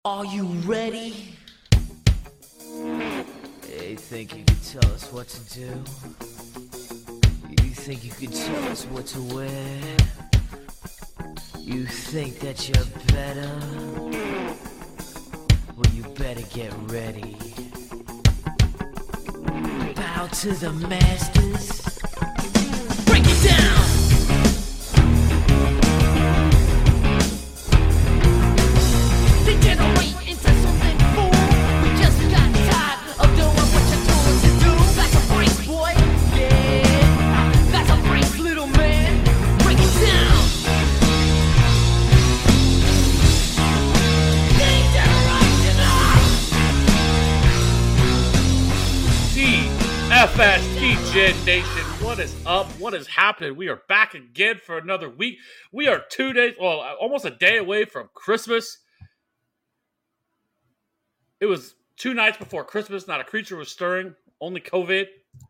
Are you ready? You think you can tell us what to do? You think you can tell us what to wear? You think that you're better? Well, you better get ready. Bow to the masters. Break it down! Degenerate into something cool. We just got tired of doing what you told us to do. That's a prank, boy. Yeah, that's a prank, little man. Break it down. DFSTJ Nation, what is up? What is happening? We are back again for another week. We are 2 days, well, almost a day away from Christmas. It was 2 nights before Christmas. Not a creature was stirring. Only COVID.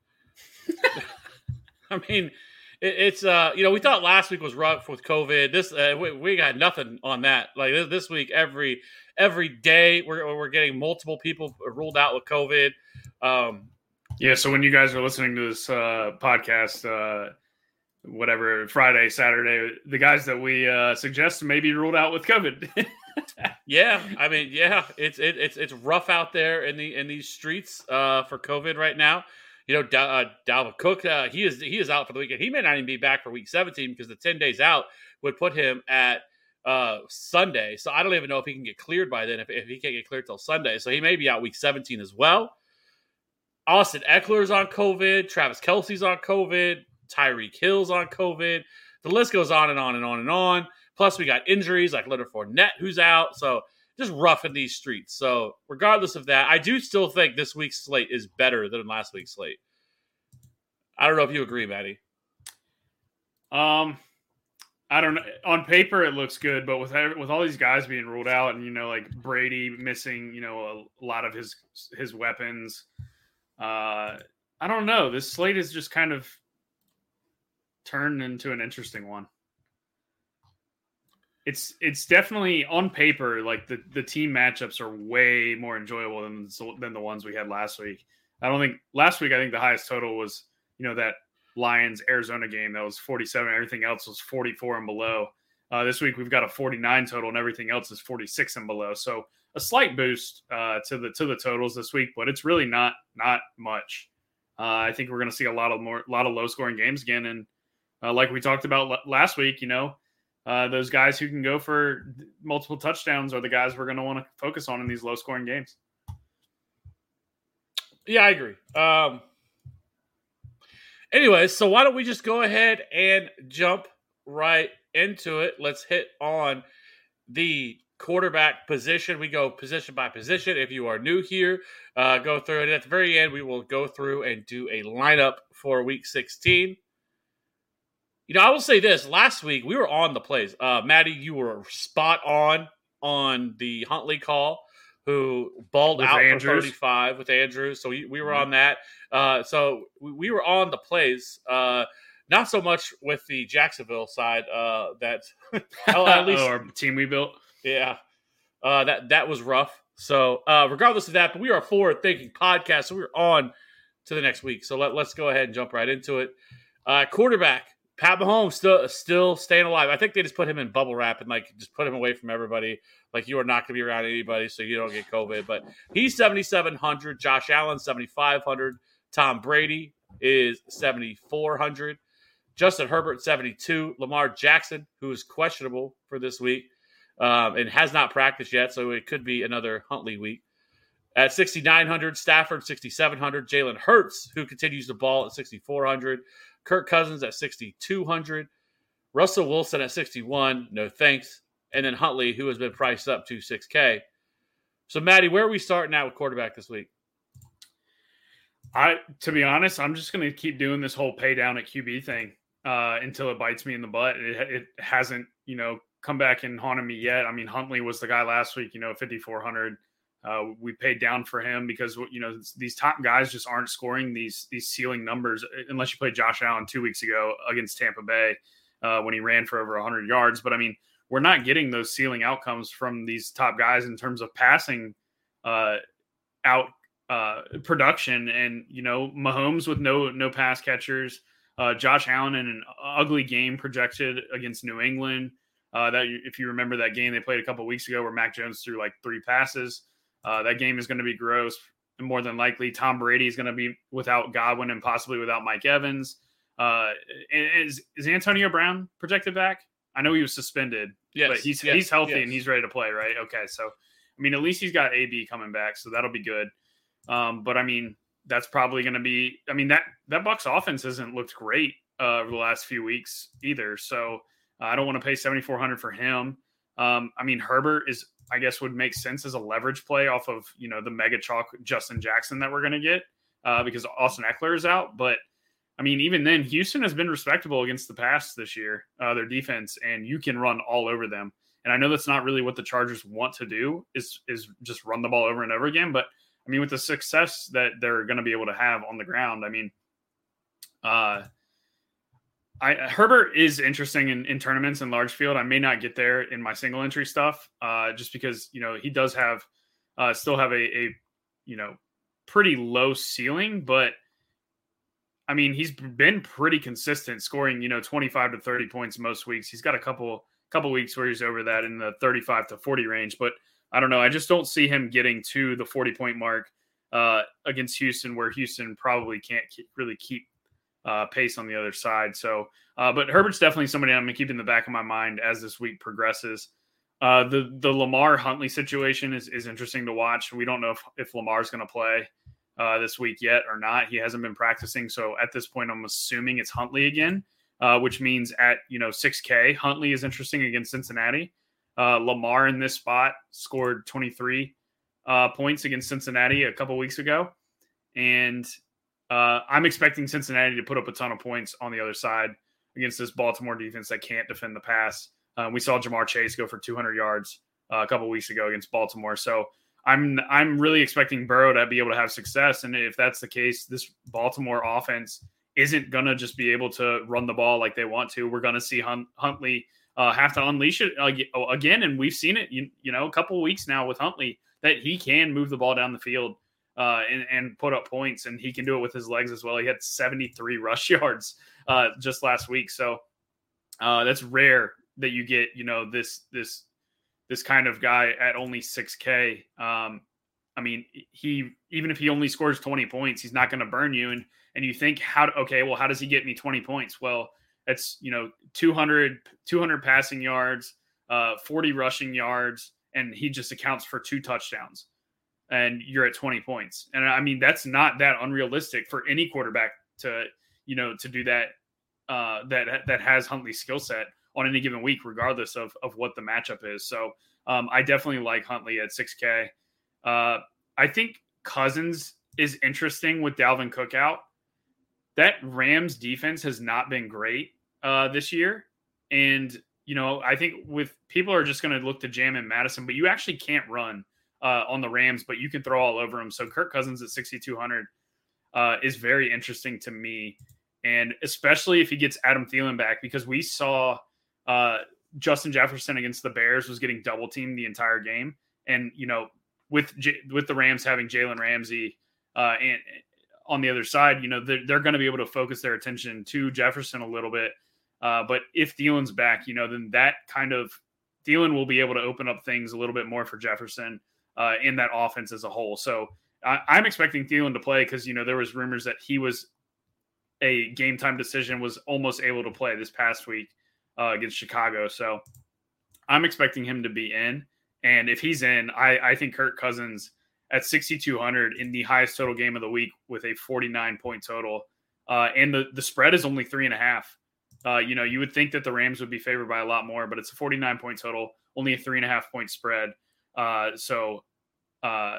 I mean, it's we thought last week was rough with COVID. This we got nothing on that. Like this week, every day we're getting multiple people ruled out with COVID. Yeah, so when you guys are listening to this podcast, whatever, Friday, Saturday, the guys that we suggest may be ruled out with COVID. Yeah, I mean, yeah, it's rough out there in these streets for COVID right now. You know, Dalvin Cook, he is out for the weekend. He may not even be back for week 17 because the 10 days out would put him at Sunday. So I don't even know if he can get cleared by then. If he can't get cleared till Sunday, so he may be out week 17 as well. Austin Eckler's on COVID. Travis Kelce's on COVID. Tyreek Hill's on COVID. The list goes on and on and on and on. Plus, we got injuries like Leonard Fournette, who's out. So, just rough in these streets. So, regardless of that, I do still think this week's slate is better than last week's slate. I don't know if you agree, Maddie. I don't know. On paper, it looks good, but with all these guys being ruled out, and like Brady missing, a lot of his weapons. I don't know. This slate is just kind of turned into an interesting one. It's definitely on paper, like the team matchups are way more enjoyable than the ones we had last week. I think the highest total was, that Lions Arizona game that was 47. Everything else was 44 and below. This week we've got a 49 total and everything else is 46 and below. So a slight boost to the totals this week, but it's really not much. I think we're going to see a lot of low scoring games again, and like we talked about last week, those guys who can go for multiple touchdowns are the guys we're going to want to focus on in these low scoring games. Yeah, I agree. Anyway, so why don't we just go ahead and jump right into it? Let's hit on the quarterback position. We go position by position. If you are new here, go through it. At the very end, we will go through and do a lineup for week 16. I will say this. Last week, we were on the plays. Maddie, you were spot on the Huntley call, who balled with out Andrews. for 35 with Andrews. So we were on that. So we were on the plays. Not so much with the Jacksonville side. At least or team we built. Yeah, that was rough. So regardless of that, but we are a forward-thinking podcast, so we're on to the next week. So let's go ahead and jump right into it. Quarterback, Pat Mahomes still staying alive. I think they just put him in bubble wrap and just put him away from everybody. Like, you are not going to be around anybody, so you don't get COVID. But he's 7,700. Josh Allen 7,500. Tom Brady is 7,400. Justin Herbert 72. Lamar Jackson, who is questionable for this week. And has not practiced yet, so it could be another Huntley week. At 6,900, Stafford 6,700, Jalen Hurts, who continues to ball at 6,400, Kirk Cousins at 6,200, Russell Wilson at 61, no thanks, and then Huntley, who has been priced up to $6K. So, Maddie, where are we starting out with quarterback this week? To be honest, I'm just going to keep doing this whole pay down at QB thing until it bites me in the butt. It hasn't, come back and haunted me yet. I mean, Huntley was the guy last week, 5,400. We paid down for him because, these top guys just aren't scoring these ceiling numbers unless you played Josh Allen 2 weeks ago against Tampa Bay when he ran for over 100 yards. But I mean, we're not getting those ceiling outcomes from these top guys in terms of passing out production. And, you know, Mahomes with no pass catchers, Josh Allen in an ugly game projected against New England. That if you remember that game they played a couple of weeks ago where Mac Jones threw like 3 passes, that game is going to be gross. And more than likely, Tom Brady is going to be without Godwin and possibly without Mike Evans. Is Antonio Brown projected back? I know he was suspended, but he's healthy and he's ready to play, right? Okay, so I mean, at least he's got AB coming back, so that'll be good. But I mean, that's probably going to be. I mean, that Bucs offense hasn't looked great over the last few weeks either. So I don't want to pay $7,400 for him. I mean, Herbert is, I guess, would make sense as a leverage play off of, you know, the mega chalk Justin Jackson that we're going to get because Austin Eckler is out. But I mean, even then, Houston has been respectable against the pass this year, their defense, and you can run all over them. And I know that's not really what the Chargers want to do is just run the ball over and over again. But I mean, with the success that they're going to be able to have on the ground, I mean, Herbert is interesting in tournaments and large field. I may not get there in my single entry stuff just because, you know, he does have still have a you know, pretty low ceiling, but I mean, he's been pretty consistent scoring, you know, 25 to 30 points most weeks. He's got a couple weeks where he's over that in the 35 to 40 range, but I don't know. I just don't see him getting to the 40-point mark against Houston, where Houston probably can't really keep pace on the other side. So, but Herbert's definitely somebody I'm going to keep in the back of my mind as this week progresses. The Lamar Huntley situation is interesting to watch. We don't know if Lamar's going to play this week yet or not. He hasn't been practicing. So at this point, I'm assuming it's Huntley again, which means at, you know, 6K, Huntley is interesting against Cincinnati. Lamar in this spot scored 23 points against Cincinnati a couple weeks ago. And I'm expecting Cincinnati to put up a ton of points on the other side against this Baltimore defense that can't defend the pass. We saw Jamar Chase go for 200 yards a couple weeks ago against Baltimore. So I'm really expecting Burrow to be able to have success. And if that's the case, this Baltimore offense isn't going to just be able to run the ball like they want to. We're going to see Huntley have to unleash it again. And we've seen it, you know, a couple of weeks now with Huntley, that he can move the ball down the field and put up points, and he can do it with his legs as well. He had 73 rush yards just last week. So that's rare that you get, you know, this kind of guy at only 6K. I mean, even if he only scores 20 points, he's not going to burn you. And you think, how does he get me 20 points? Well, it's, you know, 200 passing yards, 40 rushing yards, and he just accounts for 2 touchdowns. And you're at 20 points. And I mean, that's not that unrealistic for any quarterback to, you know, to do that, that has Huntley's skill set on any given week, regardless of what the matchup is. So I definitely like Huntley at 6K. I think Cousins is interesting with Dalvin Cook out. That Rams defense has not been great this year. And, you know, I think with people are just going to look to jam in Madison, but you actually can't run on the Rams, but you can throw all over them. So Kirk Cousins at 6,200 is very interesting to me. And especially if he gets Adam Thielen back, because we saw Justin Jefferson against the Bears was getting double teamed the entire game. And, you know, with the Rams having Jalen Ramsey and on the other side, you know, they're going to be able to focus their attention to Jefferson a little bit. But if Thielen's back, you know, then that kind of Thielen will be able to open up things a little bit more for Jefferson in that offense as a whole. So I'm expecting Thielen to play because, you know, there was rumors that he was a game time decision, was almost able to play this past week against Chicago. So I'm expecting him to be in. And if he's in, I think Kirk Cousins at 6,200 in the highest total game of the week with a 49-point total. And the spread is only 3.5. You know, you would think that the Rams would be favored by a lot more, but it's a 49-point total, only a 3.5-point spread. So I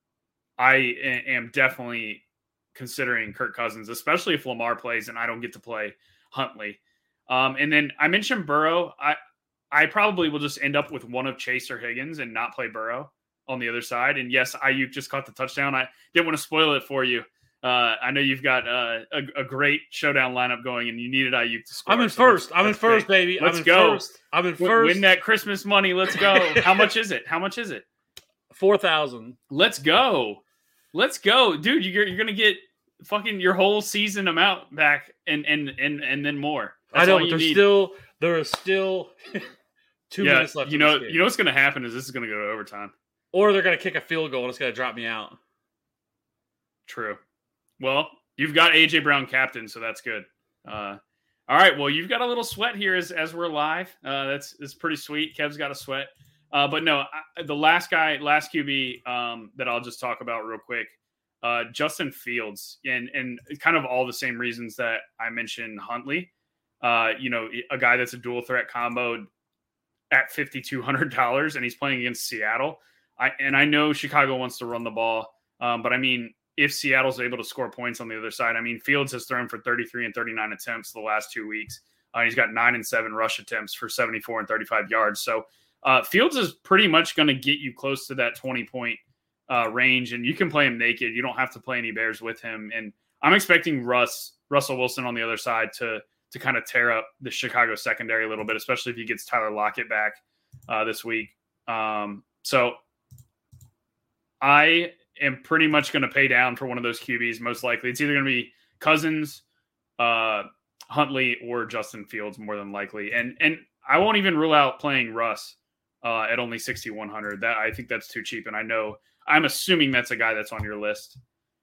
am definitely considering Kirk Cousins, especially if Lamar plays and I don't get to play Huntley. And then I mentioned Burrow. I probably will just end up with one of Chase or Higgins and not play Burrow on the other side. And yes, Ayuk just caught the touchdown. I didn't want to spoil it for you I know you've got a great showdown lineup going, and you needed Ayuk to score. I'm in so first. that's I'm in first, big. baby. Let's I'm in go. first. I'm in first. Win that Christmas money. Let's go. How much is it? 4,000. Let's go, dude. You're gonna get fucking your whole season amount back, and then more. That's I know, all but you need. there is still 2 minutes left. You know what's gonna happen is this is gonna go to overtime. Or they're gonna kick a field goal and it's gonna drop me out. True. Well, you've got AJ Brown captain, so that's good. All right. Well, you've got a little sweat here as we're live. That's pretty sweet. Kev's got a sweat. But no, the last QB that I'll just talk about real quick, Justin Fields, and kind of all the same reasons that I mentioned Huntley. A guy that's a dual threat combo at $5,200, and he's playing against Seattle. I know Chicago wants to run the ball, but I mean, if Seattle's able to score points on the other side, I mean, Fields has thrown for 33 and 39 attempts the last 2 weeks. He's got 9 and 7 rush attempts for 74 and 35 yards. So Fields is pretty much going to get you close to that 20-point range, and you can play him naked. You don't have to play any Bears with him. And I'm expecting Russell Wilson on the other side to kind of tear up the Chicago secondary a little bit, especially if he gets Tyler Lockett back this week. So I am pretty much going to pay down for one of those QBs. Most likely it's either going to be Cousins, Huntley, or Justin Fields more than likely. And I won't even rule out playing Russ at only 6,100. That I think that's too cheap. And I'm assuming that's a guy that's on your list.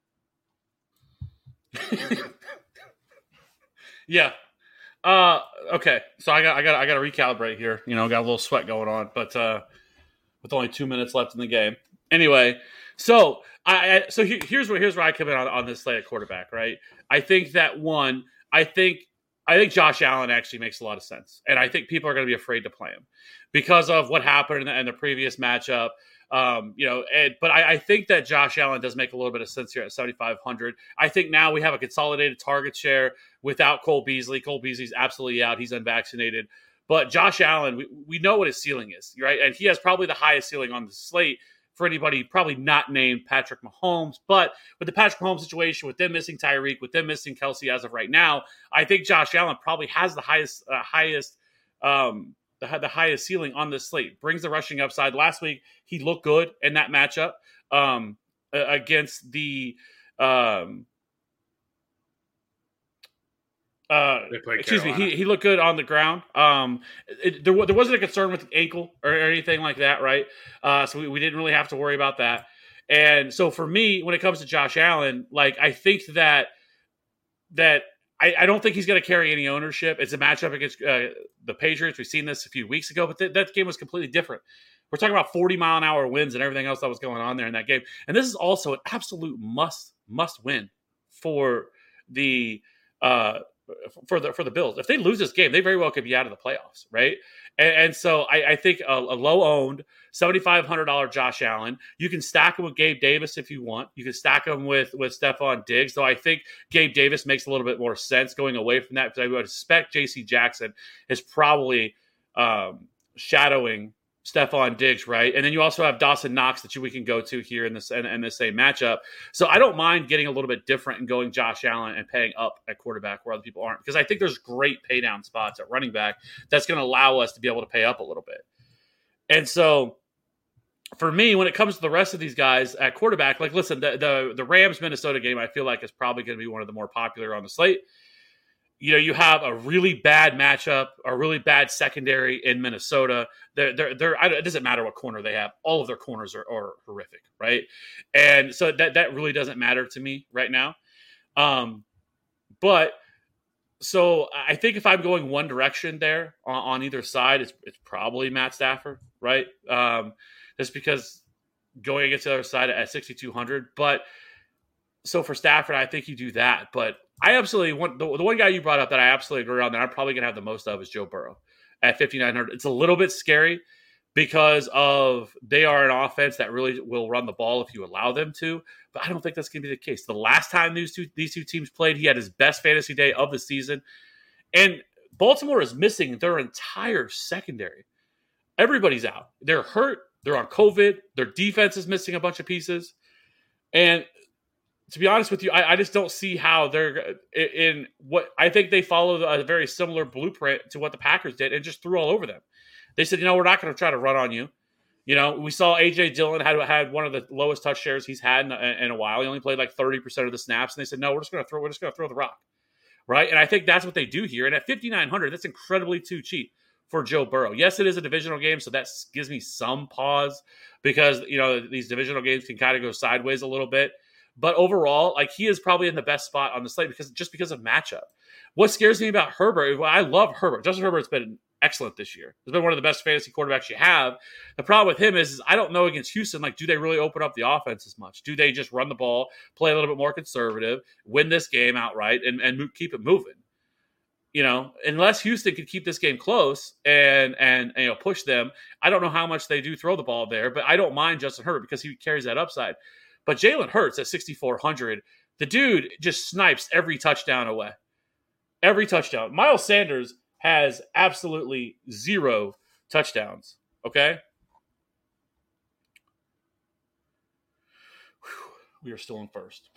Yeah. Okay. So I got to recalibrate here. Got a little sweat going on, but with only 2 minutes left in the game. Anyway, so here's where I come in on this slate at quarterback, right? I think that I think Josh Allen actually makes a lot of sense, and I think people are going to be afraid to play him because of what happened in the previous matchup. But I think that Josh Allen does make a little bit of sense here at 7,500. I think now we have a consolidated target share without Cole Beasley. Cole Beasley's absolutely out; he's unvaccinated. But Josh Allen, we know what his ceiling is, right? And he has probably the highest ceiling on the slate for anybody probably not named Patrick Mahomes. But with the Patrick Mahomes situation, with them missing Tyreek, with them missing Kelsey as of right now, I think Josh Allen probably has the highest ceiling on this slate. Brings the rushing upside. Last week, he looked good in that matchup against the he looked good on the ground. There wasn't a concern with the ankle or anything like that, right? So we didn't really have to worry about that. And so for me, when it comes to Josh Allen, like I think that I don't think he's going to carry any ownership. It's a matchup against the Patriots. We've seen this a few weeks ago, but that game was completely different. We're talking about 40-mile-an-hour winds and everything else that was going on there in that game. And this is also an absolute must win for the Bills. If they lose this game, they very well could be out of the playoffs, right? And so I think a low-owned $7,500 Josh Allen. You can stack him with Gabe Davis if you want. You can stack him with Stephon Diggs, though I think Gabe Davis makes a little bit more sense going away from that because I would expect J.C. Jackson is probably shadowing Stephon Diggs, right? And then you also have Dawson Knox that we can go to here in this same matchup. So I don't mind getting a little bit different and going Josh Allen and paying up at quarterback where other people aren't, because I think there's great pay down spots at running back that's going to allow us to be able to pay up a little bit. And so for me, when it comes to the rest of these guys at quarterback, like listen, the Rams Minnesota game I feel like is probably going to be one of the more popular on the slate. You have a really bad matchup, a really bad secondary in Minnesota. It doesn't matter what corner they have. All of their corners are horrific, right? And so that really doesn't matter to me right now. But so I think if I'm going one direction there on either side, it's probably Matt Stafford, right? Just because going against the other side at 6,200. But so for Stafford, I think you do that. But I absolutely want the one guy you brought up that I absolutely agree on that I'm probably going to have the most of is Joe Burrow at 5,900. It's a little bit scary because they are an offense that really will run the ball if you allow them to, but I don't think that's going to be the case. The last time these two teams played, he had his best fantasy day of the season, and Baltimore is missing their entire secondary. Everybody's out. They're hurt. They're on COVID. Their defense is missing a bunch of pieces, and to be honest with you, I just don't see how they're in what I think they follow a very similar blueprint to what the Packers did and just threw all over them. They said, we're not going to try to run on you. We saw A.J. Dillon had one of the lowest touch shares he's had in a while. He only played like 30% of the snaps, and they said, no, we're just going to throw the rock, right? And I think that's what they do here. And at 5,900, that's incredibly too cheap for Joe Burrow. Yes, it is a divisional game, so that gives me some pause because these divisional games can kind of go sideways a little bit. But overall, like he is probably in the best spot on the slate because of matchup. What scares me about Herbert? Well, I love Herbert. Justin Herbert's been excellent this year. He's been one of the best fantasy quarterbacks you have. The problem with him is I don't know against Houston, like, do they really open up the offense as much? Do they just run the ball, play a little bit more conservative, win this game outright, and keep it moving? Unless Houston could keep this game close and push them, I don't know how much they do throw the ball there, but I don't mind Justin Herbert because he carries that upside. But Jalen Hurts at 6,400, the dude just snipes every touchdown away. Every touchdown. Miles Sanders has absolutely 0 touchdowns. Okay? Whew, we are still in first.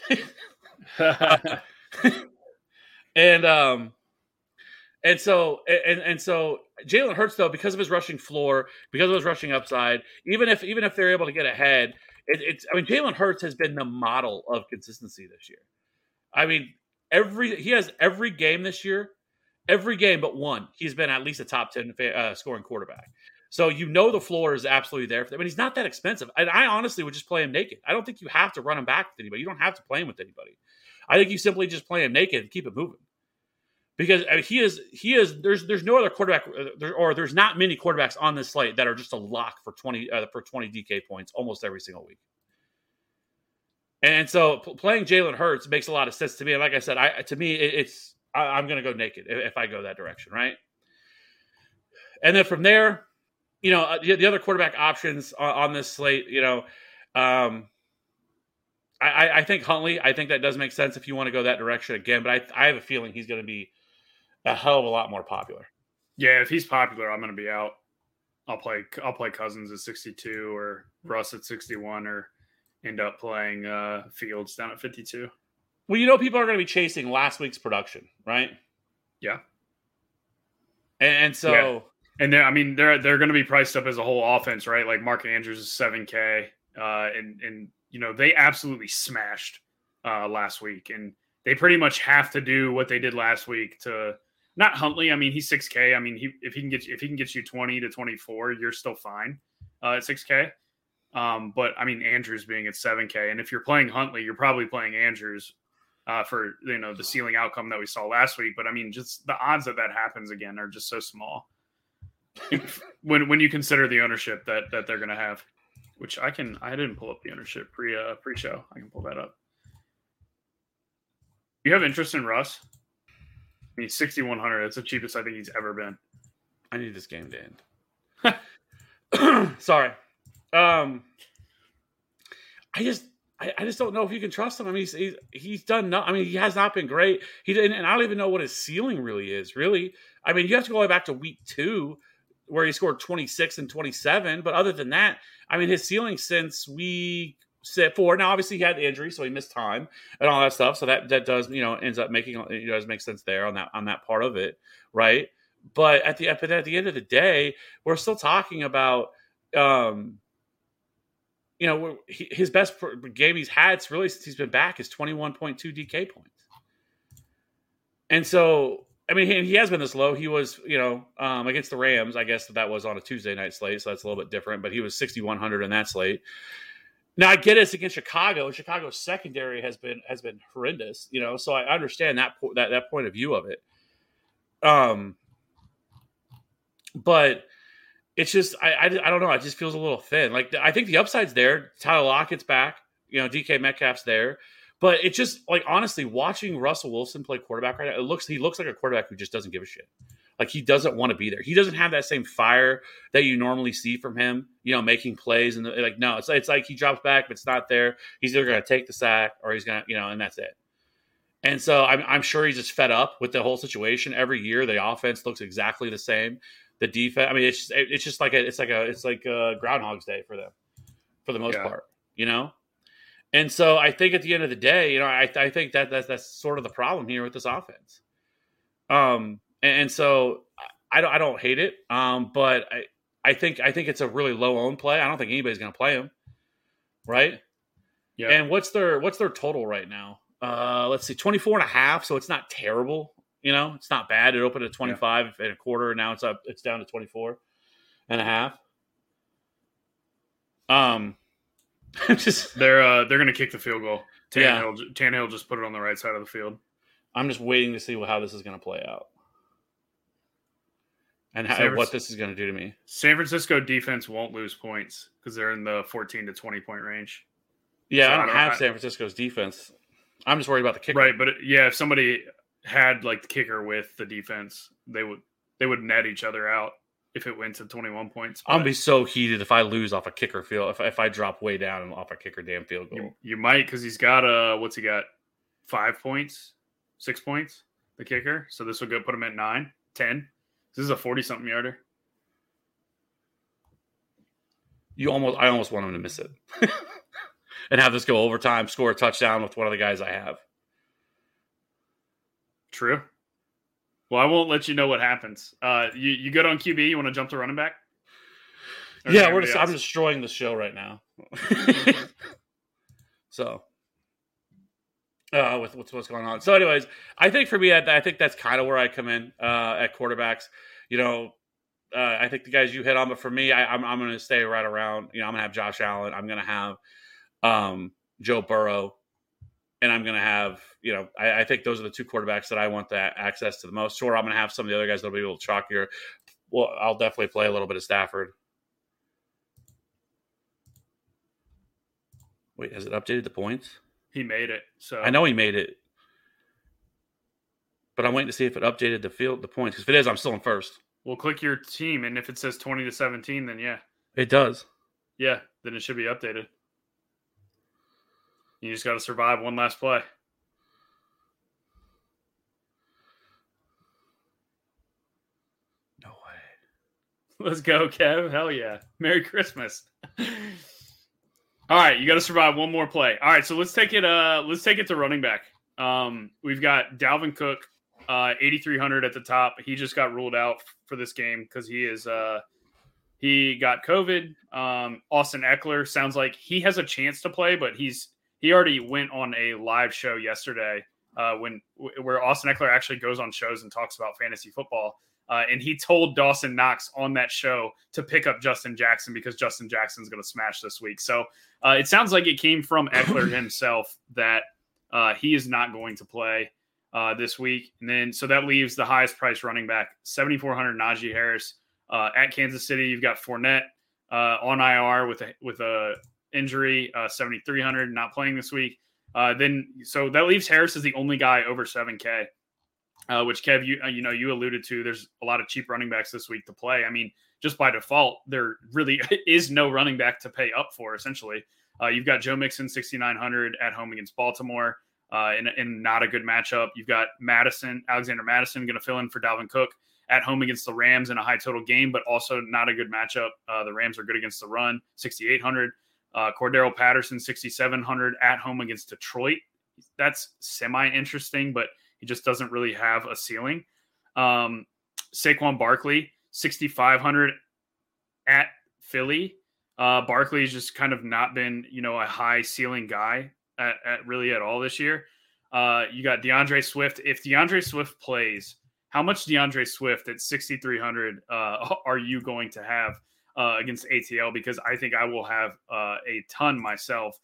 And so Jalen Hurts, though, because of his rushing floor, because of his rushing upside, even if they're able to get ahead, Jalen Hurts has been the model of consistency this year. I mean, he has every game this year, every game but one, he's been at least a top 10 scoring quarterback. So the floor is absolutely there for them. He's not that expensive. And I honestly would just play him naked. I don't think you have to run him back with anybody. You don't have to play him with anybody. I think you simply just play him naked and keep it moving. Because he is. There's no other quarterback, or there's not many quarterbacks on this slate that are just a lock for 20 DK points almost every single week. And so playing Jalen Hurts makes a lot of sense to me. And like I said, I'm going to go naked if I go that direction, right? And then from there, the other quarterback options on this slate, I think Huntley. I think that does make sense if you want to go that direction again. But I have a feeling he's going to be a hell of a lot more popular. Yeah, if he's popular, I'm going to be out. I'll play Cousins at 62 or Russ at 61 or end up playing Fields down at 52. Well, people are going to be chasing last week's production, right? Yeah. And so... Yeah. And they're going to be priced up as a whole offense, right? Like Mark Andrews is 7K. And they absolutely smashed last week. And they pretty much have to do what they did last week to... Not Huntley. He's 6K. If he can get you 20 to 24, you're still fine at 6K. But Andrews being at 7K, and if you're playing Huntley, you're probably playing Andrews for the ceiling outcome that we saw last week. But just the odds that happens again are just so small when you consider the ownership that they're going to have. Which I didn't pull up the ownership pre-show. I can pull that up. You have interest in Russ? 6,100. That's the cheapest I think he's ever been. I need this game to end. Sorry. I just don't know if you can trust him. He's done no. He has not been great. He didn't, and I don't even know what his ceiling really is. Really, you have to go way back to week 2 where he scored 26 and 27. But other than that, his ceiling since week 4. Now, obviously, he had the injury, so he missed time and all that stuff. So that does ends up making does make sense there on that part of it, right? But at the end of the day, we're still talking about. His best game he's had really since he's been back is 21.2 DK points. And so, he has been this low. He was, against the Rams, I guess that was on a Tuesday night slate, so that's a little bit different, but he was 6,100 in that slate. Now, I get it's against Chicago, and Chicago's secondary has been horrendous, so I understand that point of view of it. But it's just I don't know. It just feels a little thin. Like I think the upside's there. Tyler Lockett's back. DK Metcalf's there. But it's just honestly watching Russell Wilson play quarterback right now. He looks like a quarterback who just doesn't give a shit. Like he doesn't want to be there. He doesn't have that same fire that you normally see from him. Making plays and no. It's like he drops back, but it's not there. He's either going to take the sack or he's going to and that's it. And so I'm sure he's just fed up with the whole situation. Every year the offense looks exactly the same. The defense, it's just like it's like a Groundhog's Day for them, for the most part, And so I think at the end of the day, I think that's sort of the problem here with this offense. And so I don't hate it. But I think it's a really low owned play. I don't think anybody's going to play him, right? Yeah. And what's their total right now? Let's see, 24.5. So it's not terrible. It's not bad. It opened at 25 and a quarter, and now it's down to 24.5. They're going to kick the field goal. Tannehill just put it on the right side of the field. I'm just waiting to see how this is going to play out. And what this is going to do to me. San Francisco defense won't lose points because they're in the 14 to 20 point range. Yeah, so I don't have San Francisco's defense. I'm just worried about the kicker. Right, but if somebody had like the kicker with the defense, they would net each other out if it went to 21 points. I'll be so heated if I lose off a kicker field. If I drop way down and off a kicker damn field goal. You might, because he's got what's he got? 5 points, 6 points, the kicker. So this will put him at 9, 10. This is a 40-something yarder. I almost want him to miss it. And have this go overtime, score a touchdown with one of the guys I have. True. Well, I won't let you know what happens. You good on QB? You want to jump to running back? Yeah, I'm destroying the show right now. So, with what's going on. So, anyways, I think for me, I think that's kind of where I come in at quarterbacks. I think the guys you hit on, but for me, I'm going to stay right around. I'm going to have Josh Allen. I'm going to have Joe Burrow, and I'm going to have. I think those are the two quarterbacks that I want that access to the most. Sure, I'm going to have some of the other guys that'll be a little chalkier. Well, I'll definitely play a little bit of Stafford. Wait, has it updated the points? He made it. So I know he made it, but I'm waiting to see if it updated the points. Because if it is, I'm still in first. Well, click your team, and if it says 20 to 17, then yeah, it does. Yeah, then it should be updated. You just got to survive one last play. No way. Let's go, Kev. Hell yeah. Merry Christmas. All right, you got to survive one more play. All right, so let's take it to running back. We've got Dalvin Cook, 8,300 at the top. He just got ruled out for this game because he got COVID. Austin Eckler sounds like he has a chance to play, but he already went on a live show yesterday where Austin Eckler actually goes on shows and talks about fantasy football. And he told Dawson Knox on that show to pick up Justin Jackson because Justin Jackson's going to smash this week. So it sounds like it came from Eckler himself that he is not going to play this week. And then so that leaves the highest price running back, 7,400 Najee Harris. At Kansas City, you've got Fournette on IR with a injury, 7,300 not playing this week. So that leaves Harris as the only guy over 7K. Which Kev, you alluded to. There's a lot of cheap running backs this week to play. I mean, just by default, there really is no running back to pay up for. Essentially, you've got Joe Mixon 6,900 at home against Baltimore, in not a good matchup. You've got Alexander Madison, going to fill in for Dalvin Cook at home against the Rams in a high total game, but also not a good matchup. The Rams are good against the run, 6,800. Cordero Patterson 6,700 at home against Detroit. That's semi-interesting, but he just doesn't really have a ceiling. Saquon Barkley, 6,500 at Philly. Barkley's just kind of not been, a high ceiling guy at all this year. You got DeAndre Swift. If DeAndre Swift plays, how much DeAndre Swift at 6,300 are you going to have against ATL? Because I think I will have a ton myself.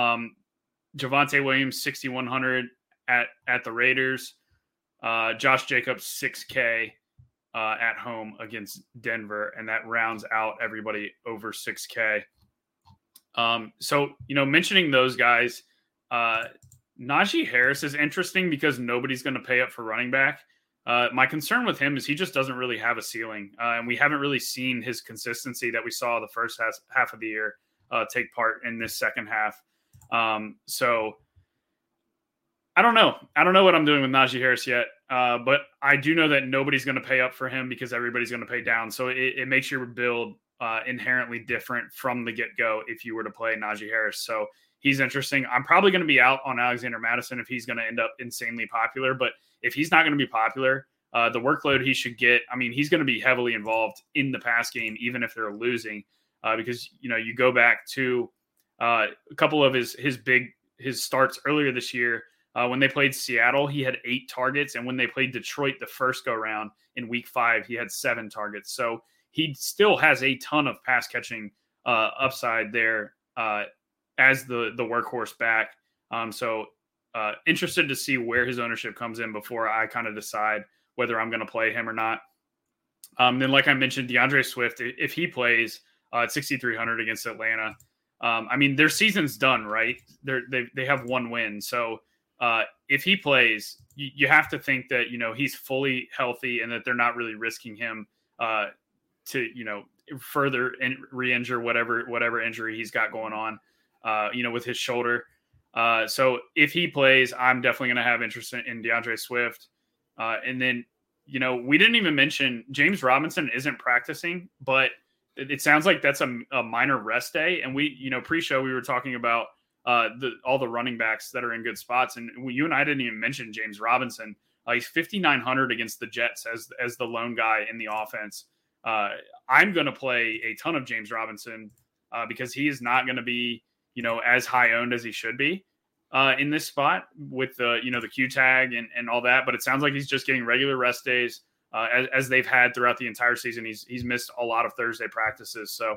Javonte Williams, 6,100 at the Raiders. Josh Jacobs, 6K at home against Denver, and that rounds out everybody over 6K. So, mentioning those guys, Najee Harris is interesting because nobody's going to pay up for running back. My concern with him is he just doesn't really have a ceiling, and we haven't really seen his consistency that we saw the first half of the year take part in this second half. So I don't know. I don't know what I'm doing with Najee Harris yet, but I do know that nobody's going to pay up for him because everybody's going to pay down. So it makes your build inherently different from the get-go if you were to play Najee Harris. So he's interesting. I'm probably going to be out on Alexander Madison if he's going to end up insanely popular. But if he's not going to be popular, the workload he should get, I mean, he's going to be heavily involved in the pass game, even if they're losing, because, you go back to a couple of his starts earlier this year. When they played Seattle, he had 8 targets. And when they played Detroit the first go round in week 5, he had 7 targets. So he still has a ton of pass catching upside there as the workhorse back. So interested to see where his ownership comes in before I kind of decide whether I'm going to play him or not. Then, like I mentioned, DeAndre Swift, if he plays at 6,300 against Atlanta, I mean, their season's done, right? They have 1 win. So if he plays, you have to think that, he's fully healthy and that they're not really risking him to, further re-injure whatever injury he's got going on, with his shoulder. So if he plays, I'm definitely going to have interest in DeAndre Swift. And then, we didn't even mention James Robinson isn't practicing, but it sounds like that's a minor rest day. And we, pre-show, we were talking about all the running backs that are in good spots. And you and I didn't even mention James Robinson. He's 5,900 against the Jets as the lone guy in the offense. I'm going to play a ton of James Robinson because he is not going to be, as high owned as he should be in this spot with the, the Q tag and all that. But it sounds like he's just getting regular rest days as they've had throughout the entire season. He's missed a lot of Thursday practices. So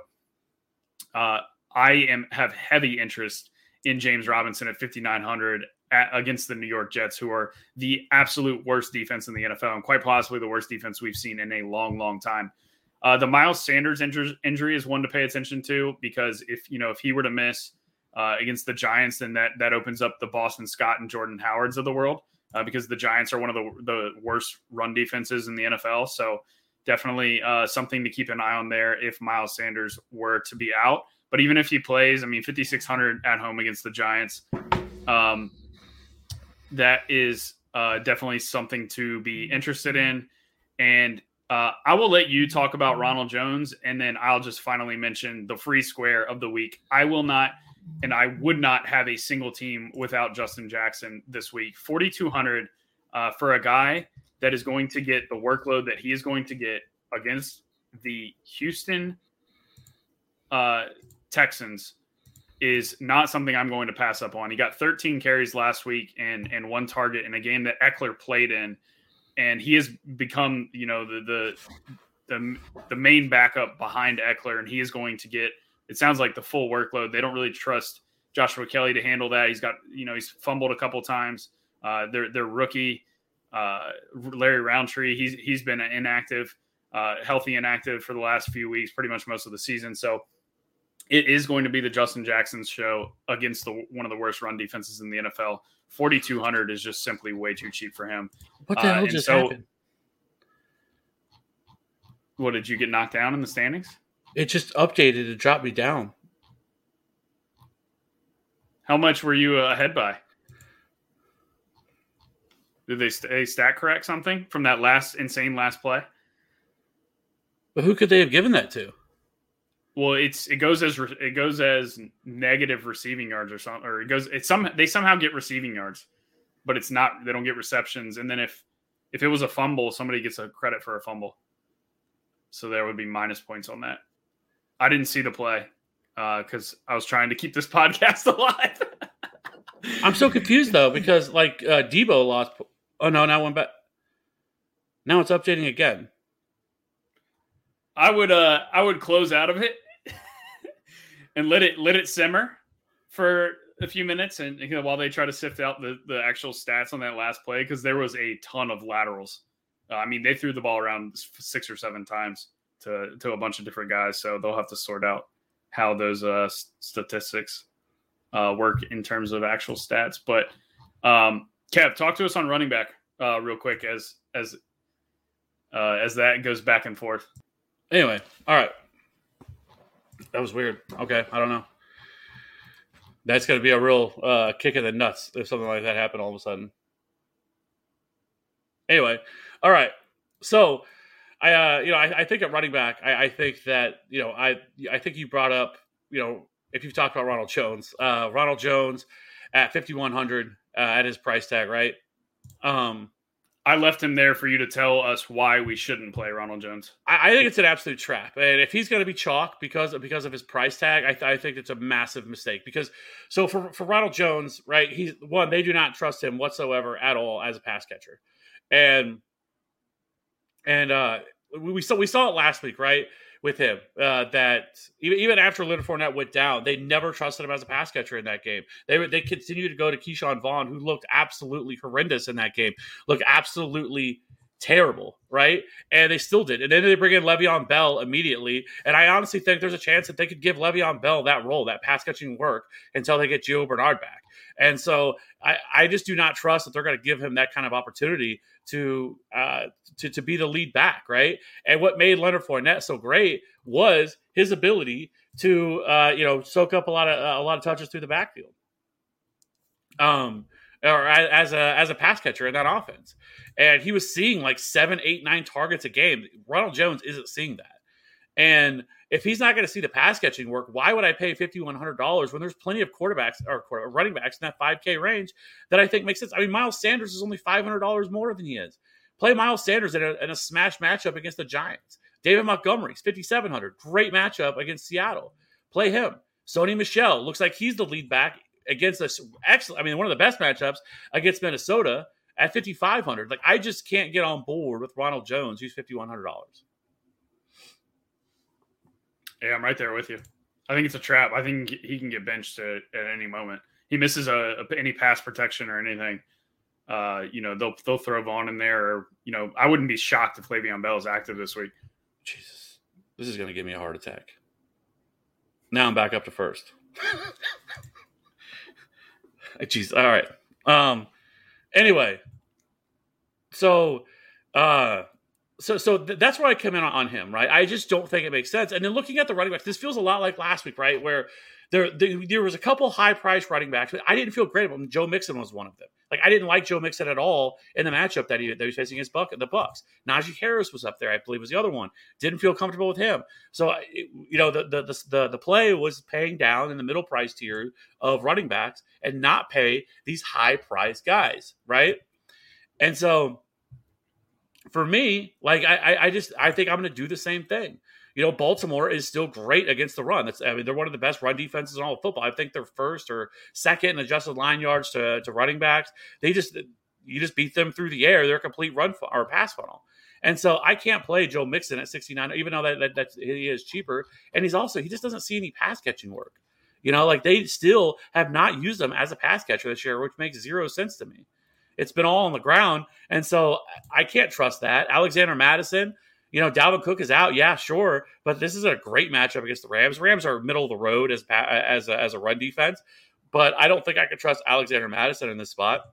I have heavy interest in James Robinson at 5,900 against the New York Jets, who are the absolute worst defense in the NFL and quite possibly the worst defense we've seen in a long, long time. The Miles Sanders injury is one to pay attention to because if he were to miss against the Giants, then that opens up the Boston Scott and Jordan Howards of the world because the Giants are one of the worst run defenses in the NFL. So definitely something to keep an eye on there if Miles Sanders were to be out. But even if he plays, I mean, 5,600 at home against the Giants, that is definitely something to be interested in. And I will let you talk about Ronald Jones, and then I'll just finally mention the free square of the week. I will not, and I would not have a single team without Justin Jackson this week. 4,200 for a guy that is going to get the workload that he is going to get against the Houston Texans is not something I'm going to pass up on. He got 13 carries last week and 1 target in a game that Eckler played in. And he has become, the main backup behind Eckler, and he is going to get, it sounds like, the full workload. They don't really trust Joshua Kelly to handle that. He's got, he's fumbled a couple times. Their rookie, Larry Roundtree, he's been inactive, healthy inactive for the last few weeks, pretty much most of the season. So it is going to be the Justin Jackson show against one of the worst run defenses in the NFL. 4,200 is just simply way too cheap for him. What the hell just happened? What, did you get knocked down in the standings? It just updated to drop me down. How much were you ahead by? Did they stat correct something from that insane last play? But who could they have given that to? Well, it goes as negative receiving yards or something, or they somehow get receiving yards, but it's not, they don't get receptions. And then if it was a fumble, somebody gets a credit for a fumble. So there would be minus points on that. I didn't see the play because I was trying to keep this podcast alive. I'm so confused though, because Debo lost. Oh no, now went back. Now it's updating again. I would close out of it and let it simmer for a few minutes, and while they try to sift out the actual stats on that last play, because there was a ton of laterals. I mean, they threw the ball around 6 or 7 times to a bunch of different guys, so they'll have to sort out how those statistics work in terms of actual stats. But Kev, talk to us on running back real quick as that goes back and forth. Anyway, all right. That was weird. Okay, I don't know. That's going to be a real kick in the nuts if something like that happened all of a sudden. Anyway, all right. So, I think at running back, I think that I think you brought up if you've talked about Ronald Jones. Ronald Jones at 5,100 at his price tag, right? I left him there for you to tell us why we shouldn't play Ronald Jones. I think it's an absolute trap, and if he's going to be chalk because of his price tag, I think it's a massive mistake. Because so for Ronald Jones, right? They do not trust him whatsoever at all as a pass catcher, and we saw it last week, right? With him, that even after Leonard Fournette went down, they never trusted him as a pass catcher in that game. They continued to go to Keyshawn Vaughn, who looked absolutely horrendous in that game, looked absolutely terrible, right? And they still did. And then they bring in Le'Veon Bell immediately, and I honestly think there's a chance that they could give Le'Veon Bell that role, that pass catching work, until they get Gio Bernard back. And so I just do not trust that they're going to give him that kind of opportunity to be the lead back, right? And what made Leonard Fournette so great was his ability to soak up a lot of touches through the backfield, or as a pass catcher in that offense. And he was seeing like 7, 8, 9 targets a game. Ronald Jones isn't seeing that. And if he's not going to see the pass catching work, why would I pay $5,100 when there's plenty of quarterbacks or running backs in that $5K range that I think makes sense? I mean, Miles Sanders is only $500 more than he is. Play Miles Sanders in a smash matchup against the Giants. David Montgomery's $5,700. Great matchup against Seattle. Play him. Sony Michel looks like he's the lead back against us. Excellent. I mean, one of the best matchups against Minnesota at $5,500. Like, I just can't get on board with Ronald Jones, who's $5,100. Yeah, I'm right there with you. I think it's a trap. I think he can get benched at any moment. He misses any pass protection or anything. They'll throw Vaughn in there. Or, I wouldn't be shocked if Le'Veon Bell is active this week. Jesus, this is going to give me a heart attack. Now I'm back up to first. Jeez. All right. Anyway, so that's where I come in on him, right? I just don't think it makes sense. And then looking at the running backs, this feels a lot like last week, right? Where there was a couple high-priced running backs, but I didn't feel great about them. Joe Mixon was one of them. Like, I didn't like Joe Mixon at all in the matchup that he was facing against the Bucs. Najee Harris was up there, I believe, was the other one. Didn't feel comfortable with him. So, the play was paying down in the middle price tier of running backs and not pay these high-priced guys, right? And so, for me, like I think I'm going to do the same thing. Baltimore is still great against the run. They're one of the best run defenses in all of football. I think they're first or second in adjusted line yards to running backs. You just beat them through the air. They're a complete run or pass funnel. And so I can't play Joe Mixon at 69, even though that he is cheaper. And he just doesn't see any pass catching work. They still have not used him as a pass catcher this year, which makes zero sense to me. It's been all on the ground. And so I can't trust that. Alexander Mattison, Dalvin Cook is out. Yeah, sure. But this is a great matchup against the Rams. Rams are middle of the road as a run defense. But I don't think I can trust Alexander Mattison in this spot.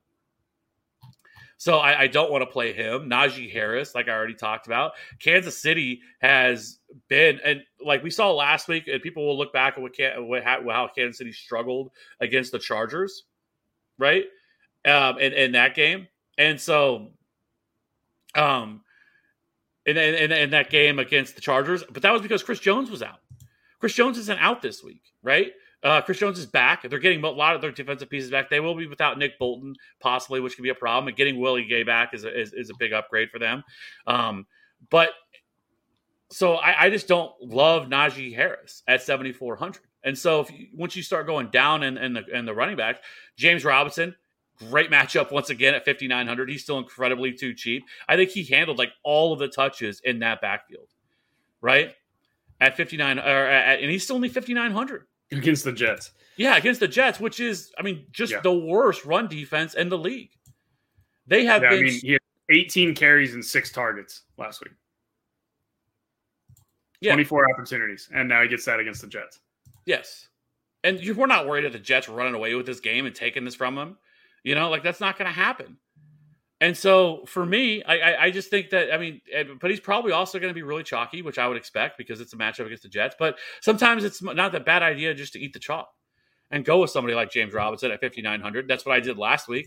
So I don't want to play him. Najee Harris, like I already talked about. Kansas City has been, and like we saw last week, and people will look back at how Kansas City struggled against the Chargers, right? In that game. And so in that game against the Chargers, but that was because Chris Jones was out. Chris Jones isn't out this week, right? Chris Jones is back. They're getting a lot of their defensive pieces back. They will be without Nick Bolton, possibly, which could be a problem. And getting Willie Gay back is a big upgrade for them. But so I just don't love Najee Harris at 7,400. And so once you start going down in the running back, James Robinson, great matchup once again at 5,900. He's still incredibly too cheap. I think he handled like all of the touches in that backfield, right? At 59, and he's still only 5,900 against the Jets. Yeah, against the Jets, which is, the worst run defense in the league. They have been. He had 18 carries and 6 targets last week. Yeah. 24 opportunities, and now he gets that against the Jets. Yes, and we're not worried that the Jets are running away with this game and taking this from them. That's not going to happen. And so for me, I just think that, but he's probably also going to be really chalky, which I would expect because it's a matchup against the Jets. But sometimes it's not a bad idea just to eat the chalk and go with somebody like James Robinson at 5,900. That's what I did last week.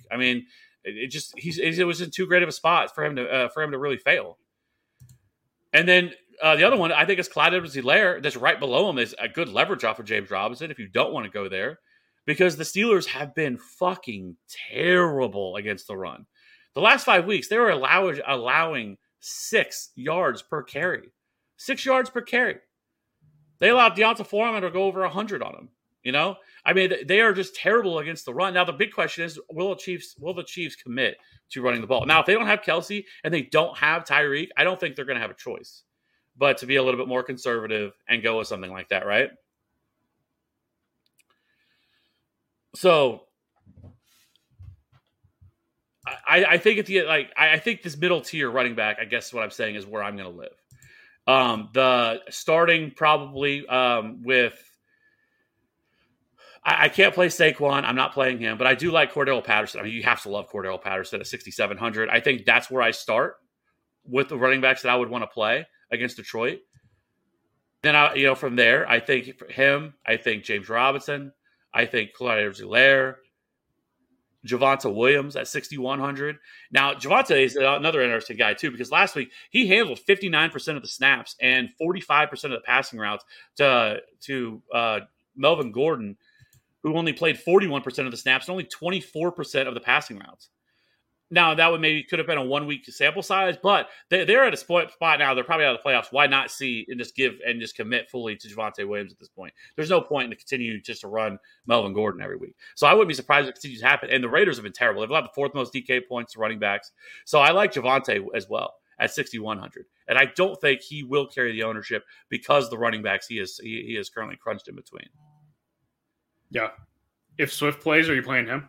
It was in too great of a spot for him to really fail. And then The other one I think is Clyde Edwards-Helaire. That's right below him is a good leverage off of James Robinson if you don't want to go there, because the Steelers have been fucking terrible against the run. The last 5 weeks, they were allowing 6 yards per carry. 6 yards per carry. They allowed Deonta Foreman to go over 100 on him. You know, I mean, they are just terrible against the run. Now, the big question is, will the Chiefs commit to running the ball? Now, if they don't have Kelsey and they don't have Tyreek, I don't think they're going to have a choice but to be a little bit more conservative and go with something like that, right? So, I think I think this middle tier running back, I guess what I'm saying is where I'm going to live. The starting probably with. I can't play Saquon. I'm not playing him, but I do like Cordell Patterson. I mean, you have to love Cordell Patterson at 6,700. I think that's where I start with the running backs that I would want to play against Detroit. Then from there, I think him. I think James Robinson. I think Clyde Edwards-Helaire. Javonte Williams at 6,100. Now, Javonte is another interesting guy too, because last week he handled 59% of the snaps and 45% of the passing routes to Melvin Gordon, who only played 41% of the snaps and only 24% of the passing routes. Now, that could have been a 1 week sample size, but they're at a spot now. They're probably out of the playoffs. Why not see and just commit fully to Javonte Williams at this point? There's no point in to continue just to run Melvin Gordon every week. So I wouldn't be surprised if it continues to happen. And the Raiders have been terrible. They've allowed the 4th most DK points to running backs. So I like Javonte as well at 6,100. And I don't think he will carry the ownership because the running backs he is currently crunched in between. Yeah. If Swift plays, are you playing him?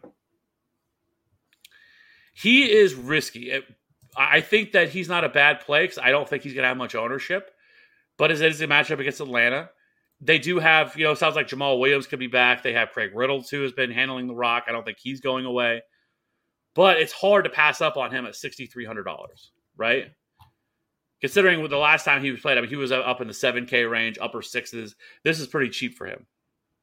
He is risky. I think that he's not a bad play because I don't think he's going to have much ownership. But as it is a matchup against Atlanta, they do have, sounds like Jamal Williams could be back. They have Craig Riddle, too, has been handling the rock. I don't think he's going away. But it's hard to pass up on him at $6,300, right? Considering with the last time he was played, I mean, he was up in the 7K range, upper sixes. This is pretty cheap for him.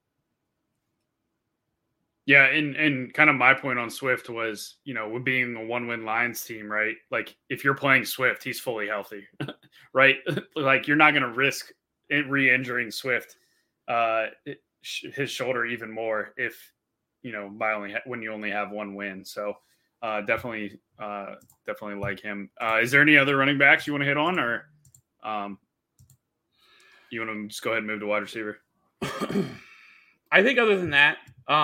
Yeah, and kind of my point on Swift was, with being a 1-win Lions team, right? Like, if you're playing Swift, he's fully healthy, right? Like, you're not going to risk re-injuring Swift, his shoulder even more if, when you only have 1 win. So definitely like him. Is there any other running backs you want to hit on, or you want to just go ahead and move to wide receiver? I think other than that,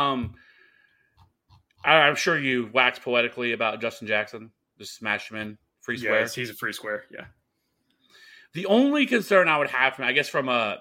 I'm sure you waxed poetically about Justin Jackson. Just smash him in. Free square. Yes, he's a free square, yeah. The only concern I would have, I guess, from a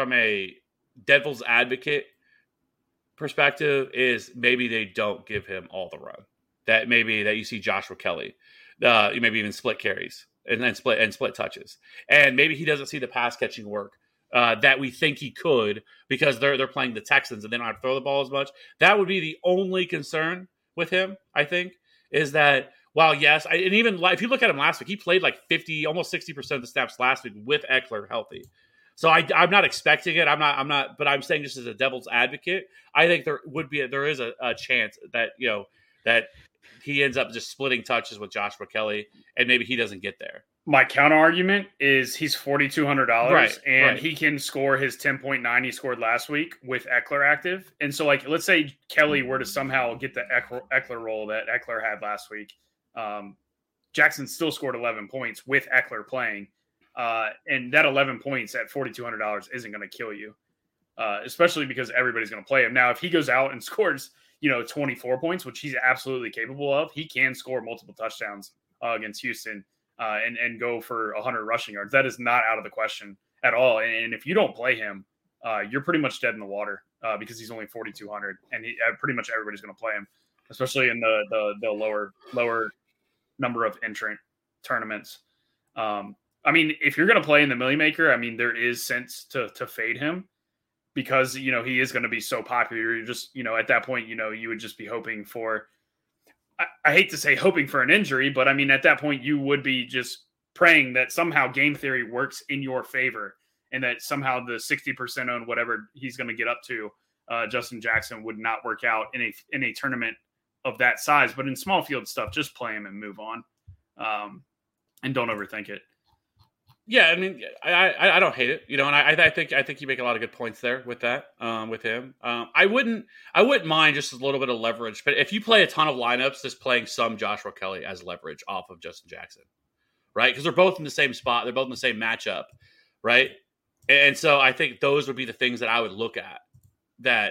devil's advocate perspective is maybe they don't give him all the run. That you see Joshua Kelly, maybe even split carries and then split touches. And maybe he doesn't see the pass catching work that we think he could because they're playing the Texans and they don't have to throw the ball as much. That would be the only concern with him, I think, is that while yes, and even if you look at him last week, he played like 50, almost 60% of the snaps last week with Eckler healthy. So I'm not expecting it. I'm not, but I'm saying just as a devil's advocate, I think there is a chance that, that he ends up just splitting touches with Joshua Kelly and maybe he doesn't get there. My counter argument is he's $4,200 right, and he can score his 10.9 he scored last week with Eckler active. And so, like, let's say Kelly were to somehow get the Eckler role that Eckler had last week. Jackson still scored 11 points with Eckler playing. And that 11 points at $4,200 isn't going to kill you, especially because everybody's going to play him. Now, if he goes out and scores, 24 points, which he's absolutely capable of, he can score multiple touchdowns against Houston. And go for 100 rushing yards. That is not out of the question at all. And if you don't play him, you're pretty much dead in the water because he's only 4,200, and pretty much everybody's going to play him, especially in the lower number of entrant tournaments. I mean, if you're going to play in the Millie Maker, I mean, there is sense to fade him because he is going to be so popular. You're just at that point, you would just be hoping for. I hate to say hoping for an injury, but I mean, at that point, you would be just praying that somehow game theory works in your favor and that somehow the 60% on whatever he's going to get up to, Justin Jackson would not work out in a tournament of that size. But in small field stuff, just play him and move on and don't overthink it. Yeah, I mean, I don't hate it, and I think you make a lot of good points there with that, with him. I wouldn't mind just a little bit of leverage, but if you play a ton of lineups, just playing some Joshua Kelly as leverage off of Justin Jackson, right? Because they're both in the same spot, they're both in the same matchup, right? And so I think those would be the things that I would look at that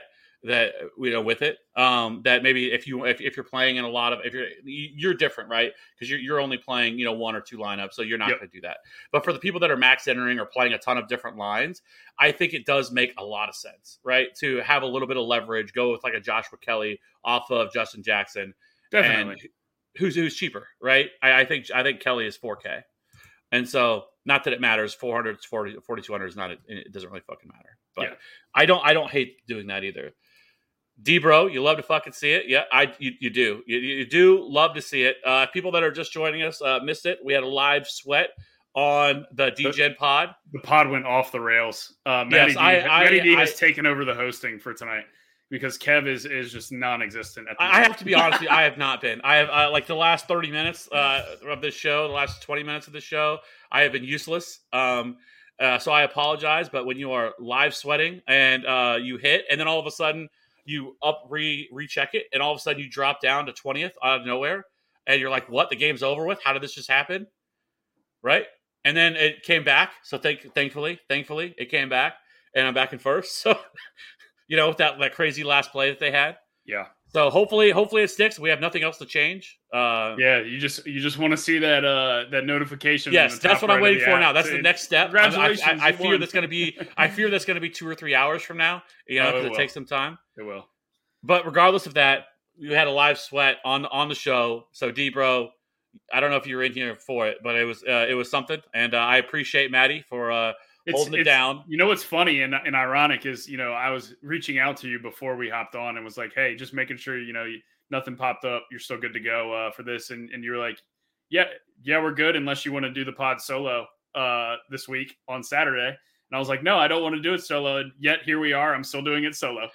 with it, that maybe if you're playing in a lot of, if you're different, right? Because you're only playing one or two lineups, so you're not going to do that. But for the people that are max entering or playing a ton of different lines, I think it does make a lot of sense, right? To have a little bit of leverage, go with like a Joshua Kelly off of Justin Jackson, Definitely. and who's cheaper, right? I think Kelly is 4K, and so not that it matters. 400, 4,200 is not. It doesn't really fucking matter. But I don't hate doing that either. D-Bro, you love to fucking see it. Yeah, you do. You do love to see it. People that are just joining us missed it. We had a live sweat on the DGen pod. The pod went off the rails. Matty D has taken over the hosting for tonight because Kev is just non-existent. I have to be honest with you, I have not been. I have like the last 30 minutes of this show, the last 20 minutes of the show, I have been useless. So I apologize, but when you are live sweating and you hit, and then all of a sudden you recheck it, and all of a sudden you drop down to 20th out of nowhere, and you're like, what? The game's over with? How did this just happen? Right? And then it came back. So thankfully, it came back, and I'm back in first. So, with that crazy last play that they had. Yeah. So hopefully it sticks. We have nothing else to change. You just want to see that notification. Yes, that's what I'm waiting for now. That's the next step. Congratulations! I fear that's going to be. I fear that's going to be 2 or 3 hours from now. Because it takes some time. It will. But regardless of that, we had a live sweat on the show. So D-Bro, I don't know if you were in here for it, but it was something, and I appreciate Maddie for holding it down. What's funny and ironic is, I was reaching out to you before we hopped on and was like, hey, just making sure, nothing popped up. You're still good to go for this. And you were like, yeah, we're good unless you want to do the pod solo this week on Saturday. And I was like, no, I don't want to do it solo. And yet here we are. I'm still doing it solo.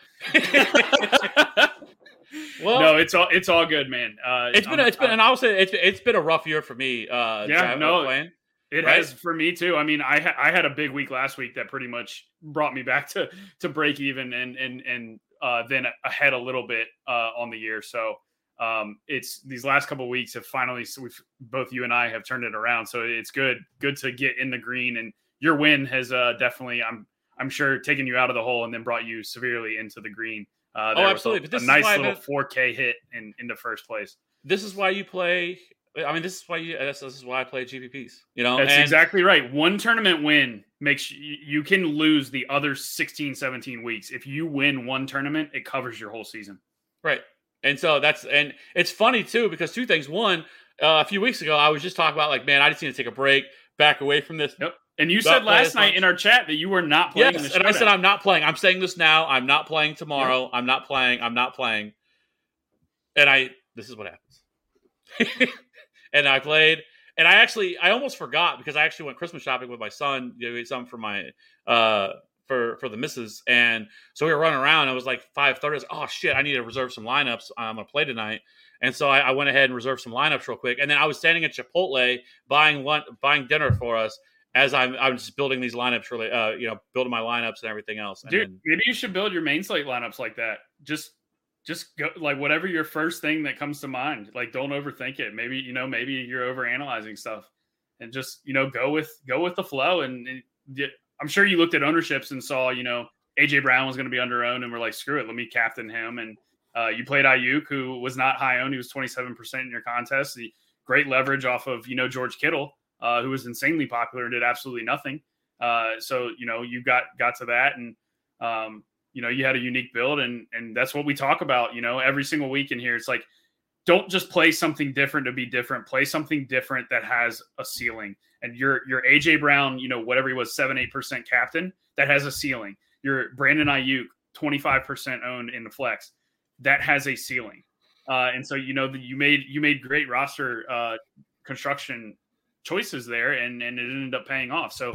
Well, no, it's all good, man. And I'll say it's been a rough year for me. Playing. It has for me too. I mean, I had a big week last week that pretty much brought me back to break even and then ahead a little bit on the year. So it's these last couple of weeks have finally, both you and I have turned it around. So it's good to get in the green, and your win has definitely, I'm sure, taken you out of the hole and then brought you severely into the green. Absolutely. But a nice little 4K hit into first place. This is why you play. I mean, this is why I play GPPs. That's exactly right. One tournament win makes you can lose the other 16, 17 weeks. If you win one tournament, it covers your whole season. Right. And so and it's funny too, because two things. One, a few weeks ago, I was just talking about like, man, I just need to take a break, back away from this. Yep. And you said last night in our chat that you were not playing. Yes, and I said I'm not playing. I'm saying this now. I'm not playing tomorrow. Yep. I'm not playing. And this is what happens. And I played, and I almost forgot because I actually went Christmas shopping with my son, something for my for the missus, and so we were running around. It was like 5:30. I was like, oh shit, I need to reserve some lineups. I'm gonna play tonight, and so I went ahead and reserved some lineups real quick. And then I was standing at Chipotle buying dinner for us as I'm just building these lineups, really, building my lineups and everything else. Dude, maybe you should build your main slate lineups like that. Just go, like, whatever your first thing that comes to mind. Like, don't overthink it. Maybe you're overanalyzing stuff, and just go with the flow. And I'm sure you looked at ownerships and saw AJ Brown was going to be under owned, and we're like, screw it, let me captain him. And you played Ayuk, who was not high owned. He was 27% in your contest. Great leverage off of George Kittle, who was insanely popular and did absolutely nothing. So you got to that, and you had a unique build, and that's what we talk about, every single week in here. It's like, don't just play something different to be different. Play something different that has a ceiling. And your AJ Brown, whatever he was, 7-8% captain, that has a ceiling. Your Brandon Ayuk, 25% owned in the flex, that has a ceiling. And so you made great roster construction choices there, and it ended up paying off. So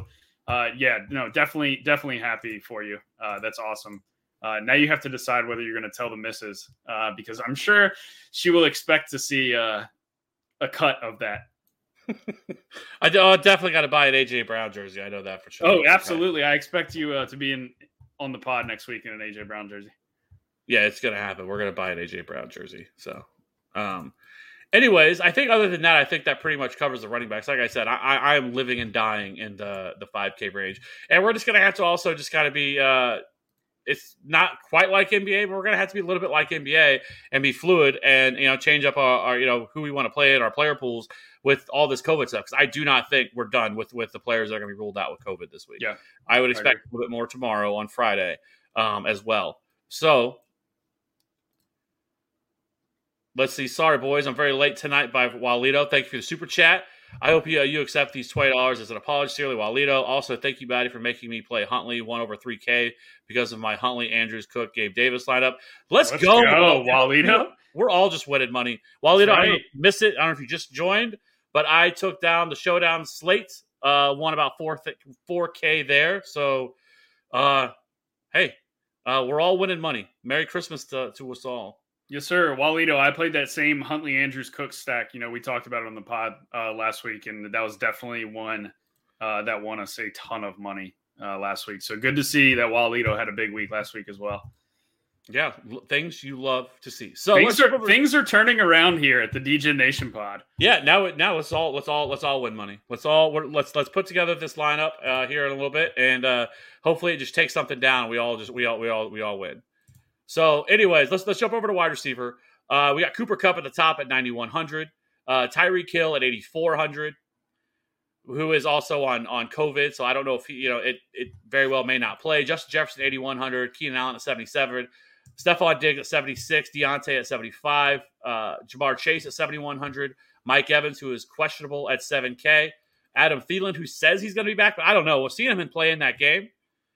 definitely happy for you. That's awesome. Now you have to decide whether you're going to tell the missus, because I'm sure she will expect to see a cut of that. I definitely got to buy an AJ Brown jersey. I know that for sure. Oh, absolutely. I expect you to be on the pod next week in an AJ Brown jersey. Yeah, it's going to happen. We're going to buy an AJ Brown jersey. So, anyways, I think other than that, I think that pretty much covers the running backs. Like I said, I am living and dying in the 5K range. And we're just going to have to also just kind of be it's not quite like NBA, but we're going to have to be a little bit like NBA and be fluid and, change up our who we want to play in our player pools with all this COVID stuff. Because I do not think we're done with the players that are going to be ruled out with COVID this week. Yeah, I would expect a little bit more tomorrow on Friday as well. So, let's see. Sorry, boys. I'm very late tonight by Walito. Thank you for the super chat. I hope you accept these $20 as an apology. Sincerely, Walito. Also, thank you, Batty, for making me play Huntley 1/3K because of my Huntley, Andrews, Cook, Gabe Davis lineup. Let's go, Walito. We're all just winning money. Walito, Right. I don't know if you missed it. I don't know if you just joined, but I took down the Showdown slate. Won about 4K there. So, hey, we're all winning money. Merry Christmas to us all. Yes, sir. Walito, I played that same Huntley Andrews Cook stack. We talked about it on the pod last week, and that was definitely one that won us a ton of money last week. So good to see that Walito had a big week last week as well. Yeah, things you love to see. So things are turning around here at the DJ Nation pod. Yeah, now let's all win money. Let's put together this lineup here in a little bit, and hopefully it just takes something down. We all win. So, anyways, let's jump over to wide receiver. We got Cooper Kupp at the top at 9,100, Tyreek Hill at 8,400, who is also on COVID. So I don't know if he, it very well may not play. Justin Jefferson 8,100, Keenan Allen at 77, Stephon Diggs at 76, Deontay at 75, Jamar Chase at 7,100, Mike Evans, who is questionable at 7K, Adam Thielen, who says he's going to be back, but I don't know. We've seen him play in that game.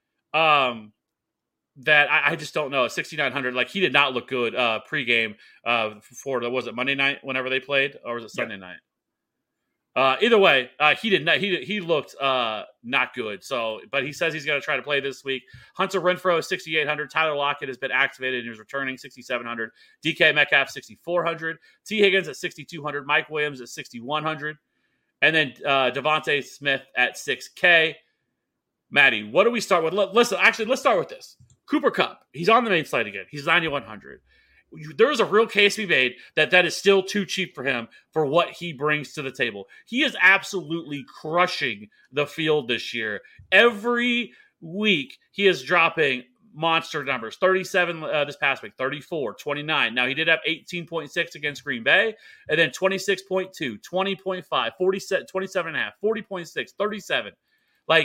That I just don't know. 6,900, like he did not look good pregame for was it Monday night whenever they played, or was it Sunday night? Either way, he did not. He looked not good. So, but he says he's going to try to play this week. Hunter Renfrow 6,800. Tyler Lockett has been activated and is returning 6,700. DK Metcalf 6,400. T Higgins at 6,200. Mike Williams at 6,100, and then Devontae Smith at 6K. Maddie, what do we start with? Let's start with this. Cooper Kupp, he's on the main slate again. He's 9,100. There is a real case to be made that is still too cheap for him for what he brings to the table. He is absolutely crushing the field this year. Every week, he is dropping monster numbers. 37 this past week, 34, 29. Now, he did have 18.6 against Green Bay, and then 26.2, 20.5, 47, 27.5, 40.6, 37. Like,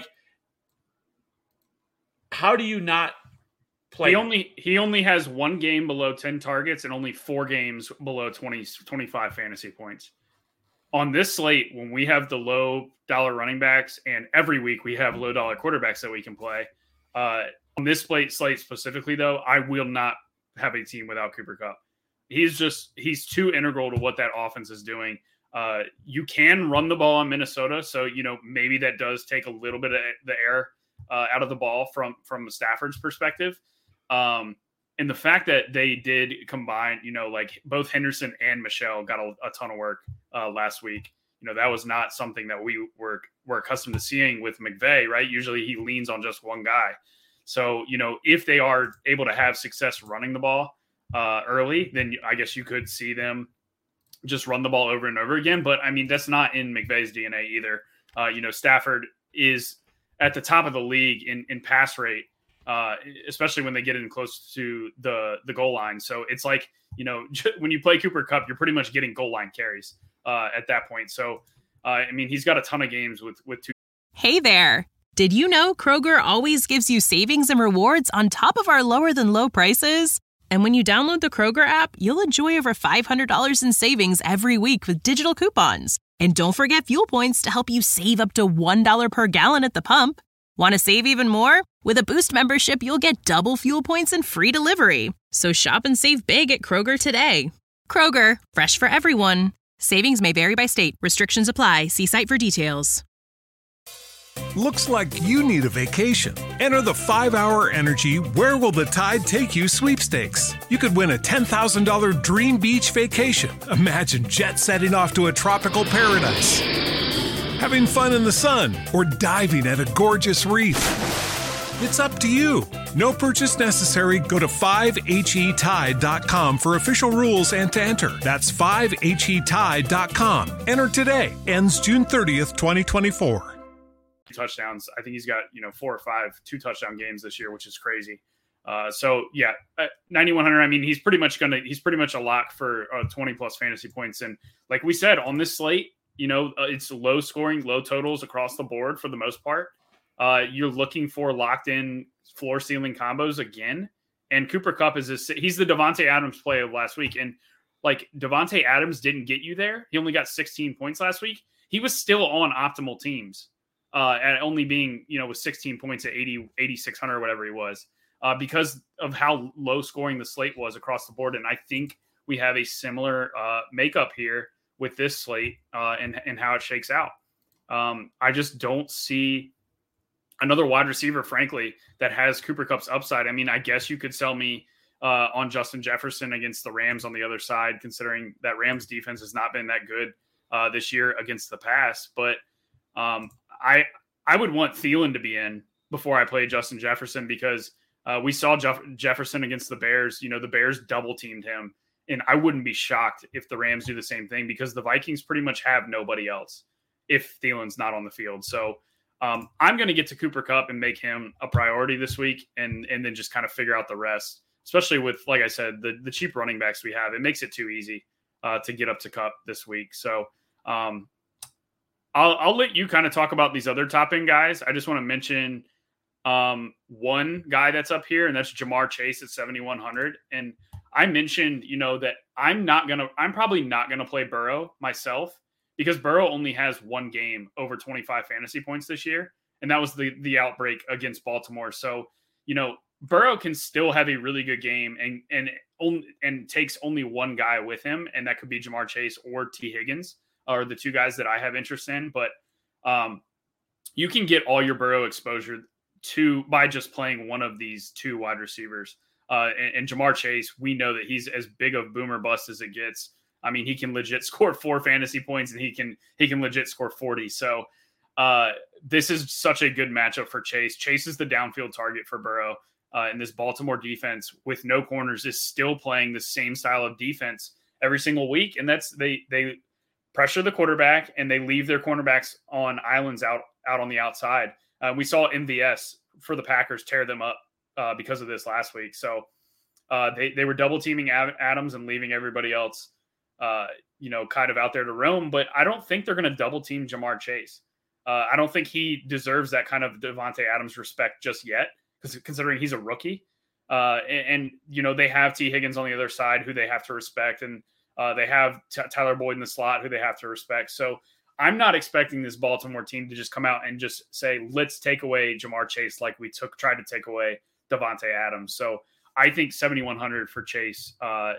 how do you not play? He only has one game below 10 targets and only 4 games below 25 fantasy points. On this slate, when we have the low dollar running backs, and every week we have low dollar quarterbacks that we can play, on this slate specifically, though, I will not have a team without Cooper Kupp. He's too integral to what that offense is doing. You can run the ball on Minnesota, so maybe that does take a little bit of the air out of the ball from Stafford's perspective. And the fact that they did combine, like both Henderson and Michelle got a ton of work last week. That was not something that we were accustomed to seeing with McVay, right? Usually he leans on just one guy. So, if they are able to have success running the ball early, then I guess you could see them just run the ball over and over again. But I mean, that's not in McVay's DNA either. Stafford is at the top of the league in pass rate, especially when they get in close to the goal line. So it's like, when you play Cooper Kupp, you're pretty much getting goal line carries at that point. So, he's got a ton of games with two. Hey there. Did you know Kroger always gives you savings and rewards on top of our lower than low prices? And when you download the Kroger app, you'll enjoy over $500 in savings every week with digital coupons. And don't forget fuel points to help you save up to $1 per gallon at the pump. Want to save even more? With a Boost membership, you'll get double fuel points and free delivery. So shop and save big at Kroger today. Kroger, fresh for everyone. Savings may vary by state. Restrictions apply. See site for details. Looks like you need a vacation. Enter the 5-Hour Energy Where Will the Tide Take You sweepstakes. You could win a $10,000 dream beach vacation. Imagine jet setting off to a tropical paradise, having fun in the sun, or diving at a gorgeous reef. It's up to you. No purchase necessary. Go to 5HETide.com for official rules and to enter. That's 5HETide.com. Enter today. Ends June 30th, 2024. Touchdowns. I think he's got 4 or 5 2-touchdown games this year, which is crazy. 9,100. I mean, he's pretty much a lock for 20 plus fantasy points. And like we said on this slate, it's low scoring, low totals across the board for the most part. You're looking for locked in floor ceiling combos again. And Cooper Kupp he's the Davante Adams play of last week. And like Davante Adams didn't get you there. He only got 16 points last week. He was still on optimal teams. At only being, with 16 points at 8,600 or whatever he was, because of how low scoring the slate was across the board. And I think we have a similar makeup here with this slate and how it shakes out. I just don't see another wide receiver, frankly, that has Cooper Kupp's upside. I mean, I guess you could sell me on Justin Jefferson against the Rams on the other side, considering that Rams defense has not been that good this year against the pass. But I would want Thielen to be in before I play Justin Jefferson, because we saw Jefferson against the Bears. The Bears double teamed him, and I wouldn't be shocked if the Rams do the same thing, because the Vikings pretty much have nobody else if Thielen's not on the field. So I'm going to get to Cooper Kupp and make him a priority this week, and then just kind of figure out the rest, especially with, like I said, the cheap running backs we have. It makes it too easy to get up to Kupp this week. So I'll let you kind of talk about these other top end guys. I just want to mention one guy that's up here, and that's Jamar Chase at 7,100. And I mentioned, that I'm probably not going to play Burrow myself, because Burrow only has one game over 25 fantasy points this year. And that was the outbreak against Baltimore. So, Burrow can still have a really good game and takes only one guy with him. And that could be Jamar Chase or T Higgins, are the two guys that I have interest in. But you can get all your Burrow exposure by just playing one of these two wide receivers. And Jamar Chase, we know that he's as big of boomer bust as it gets. I mean, he can legit score 4 fantasy points, and he can legit score 40. So this is such a good matchup for Chase. Chase is the downfield target for Burrow. And this Baltimore defense with no corners is still playing the same style of defense every single week. And that's they pressure the quarterback, and they leave their cornerbacks on islands out on the outside. We saw MVS for the Packers tear them up because of this last week. So they were double teaming Adams and leaving everybody else, kind of out there to roam. But I don't think they're going to double team Jamar Chase. I don't think he deserves that kind of Davante Adams respect just yet, because considering he's a rookie. And they have T Higgins on the other side, who they have to respect. And they have Tyler Boyd in the slot, who they have to respect. So I'm not expecting this Baltimore team to just come out and just say, let's take away Jamar Chase like we tried to take away Davante Adams. So I think 7,100 for Chase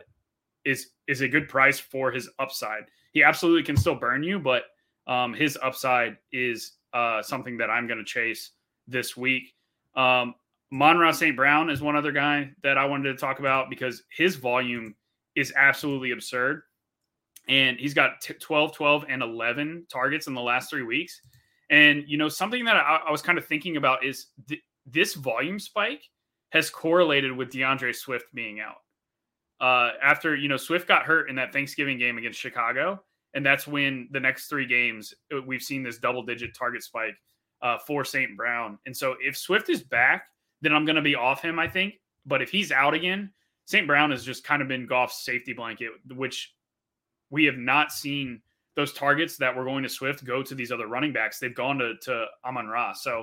is a good price for his upside. He absolutely can still burn you, but his upside is something that I'm going to chase this week. Monroe St. Brown is one other guy that I wanted to talk about, because his volume is absolutely absurd. And he's got 12, 12, and 11 targets in the last 3 weeks. And, something that I was kind of thinking about is this volume spike has correlated with DeAndre Swift being out. After, Swift got hurt in that Thanksgiving game against Chicago. And that's when the next 3 games, we've seen this double-digit target spike for St. Brown. And so if Swift is back, then I'm going to be off him, I think. But if he's out again, St. Brown has just kind of been Goff's safety blanket, which we have not seen those targets that were going to Swift go to these other running backs. They've gone to Amon-Ra. So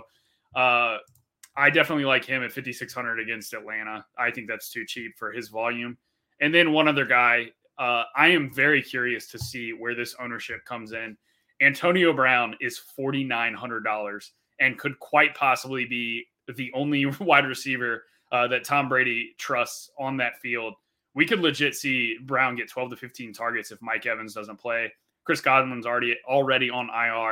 I definitely like him at 5,600 against Atlanta. I think that's too cheap for his volume. And then one other guy, I am very curious to see where this ownership comes in. Antonio Brown is $4,900 and could quite possibly be the only wide receiver that Tom Brady trusts on that field. We could legit see Brown get 12 to 15 targets if Mike Evans doesn't play. Chris Godwin's already on IR.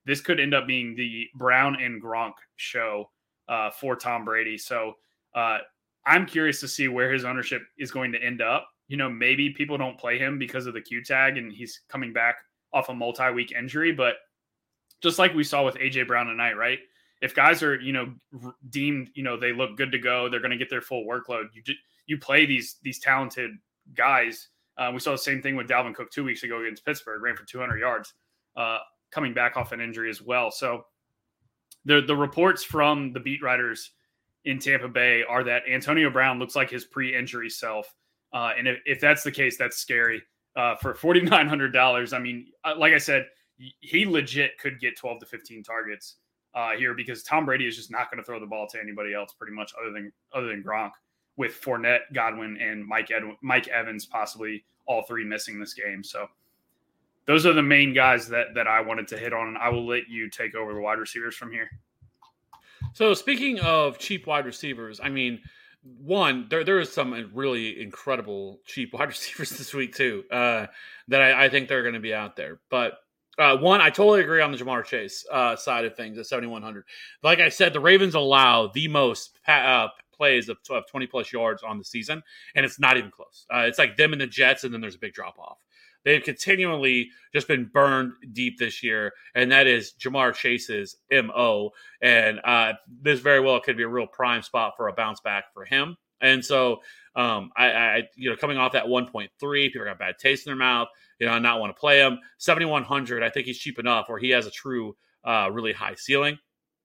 this could end up being the Brown and Gronk show for Tom Brady. So I'm curious to see where his ownership is going to end up. Maybe people don't play him because of the Q tag and he's coming back off a multi-week injury. But just like we saw with AJ Brown tonight, right? If guys are, deemed, they look good to go, they're going to get their full workload. You play these talented guys. We saw the same thing with Dalvin Cook 2 weeks ago against Pittsburgh, ran for 200 yards, coming back off an injury as well. So the reports from the beat writers in Tampa Bay are that Antonio Brown looks like his pre-injury self. And if that's the case, that's scary. For $4,900, I mean, like I said, he legit could get 12 to 15 targets here because Tom Brady is just not going to throw the ball to anybody else pretty much other than Gronk, with Fournette, Godwin, and Mike Evans possibly all three missing this game. So those are the main guys that I wanted to hit on, and I will let you take over the wide receivers from here. So speaking of cheap wide receivers, I mean, one, there is some really incredible cheap wide receivers this week too that I think they're going to be out there. But one, I totally agree on the Ja'Marr Chase side of things at 7,100. Like I said, the Ravens allow the most plays of 20-plus yards on the season, and it's not even close. It's like them and the Jets, and then there's a big drop-off. They've continually just been burned deep this year, and that is Ja'Marr Chase's MO. And this very well could be a real prime spot for a bounce back for him. And so, I coming off that 1.3, people got bad taste in their mouth. I not want to play him. 7,100, I think he's cheap enough where he has a true, really high ceiling.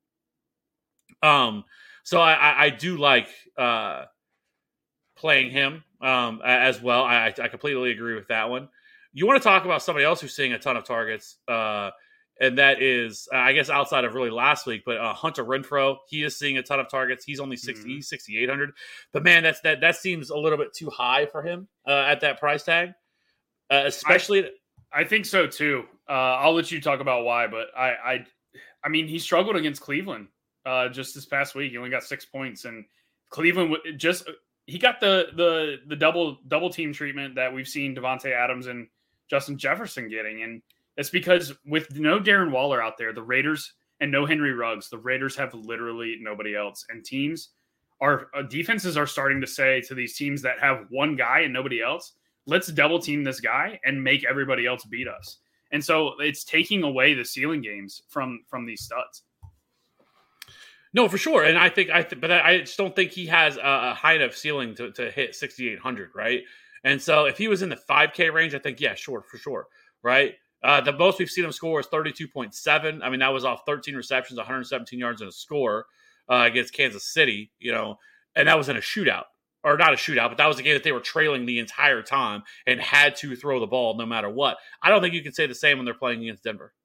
So I do like playing him as well. I completely agree with that one. You want to talk about somebody else who's seeing a ton of targets, and that is, I guess, outside of really last week, but Hunter Renfrow. He is seeing a ton of targets. He's only 6,800. But man, that seems a little bit too high for him at that price tag. Especially, I think so too. I'll let you talk about why, but I mean, he struggled against Cleveland just this past week. He only got 6 points, and Cleveland he got the double team treatment that we've seen Devontae Adams and Justin Jefferson getting, and it's because with no Darren Waller out there, the Raiders, and no Henry Ruggs, the Raiders have literally nobody else, and defenses are starting to say to these teams that have one guy and nobody else, let's double team this guy and make everybody else beat us. And so it's taking away the ceiling games from these studs. No, for sure. And I just don't think he has a high enough ceiling to hit 6,800, right? And so if he was in the 5K range, I think, yeah, sure, for sure, right? The most we've seen him score is 32.7. I mean, that was off 13 receptions, 117 yards and a score against Kansas City, and that was in a shootout. Or not a shootout, but that was a game that they were trailing the entire time and had to throw the ball no matter what. I don't think you can say the same when they're playing against Denver.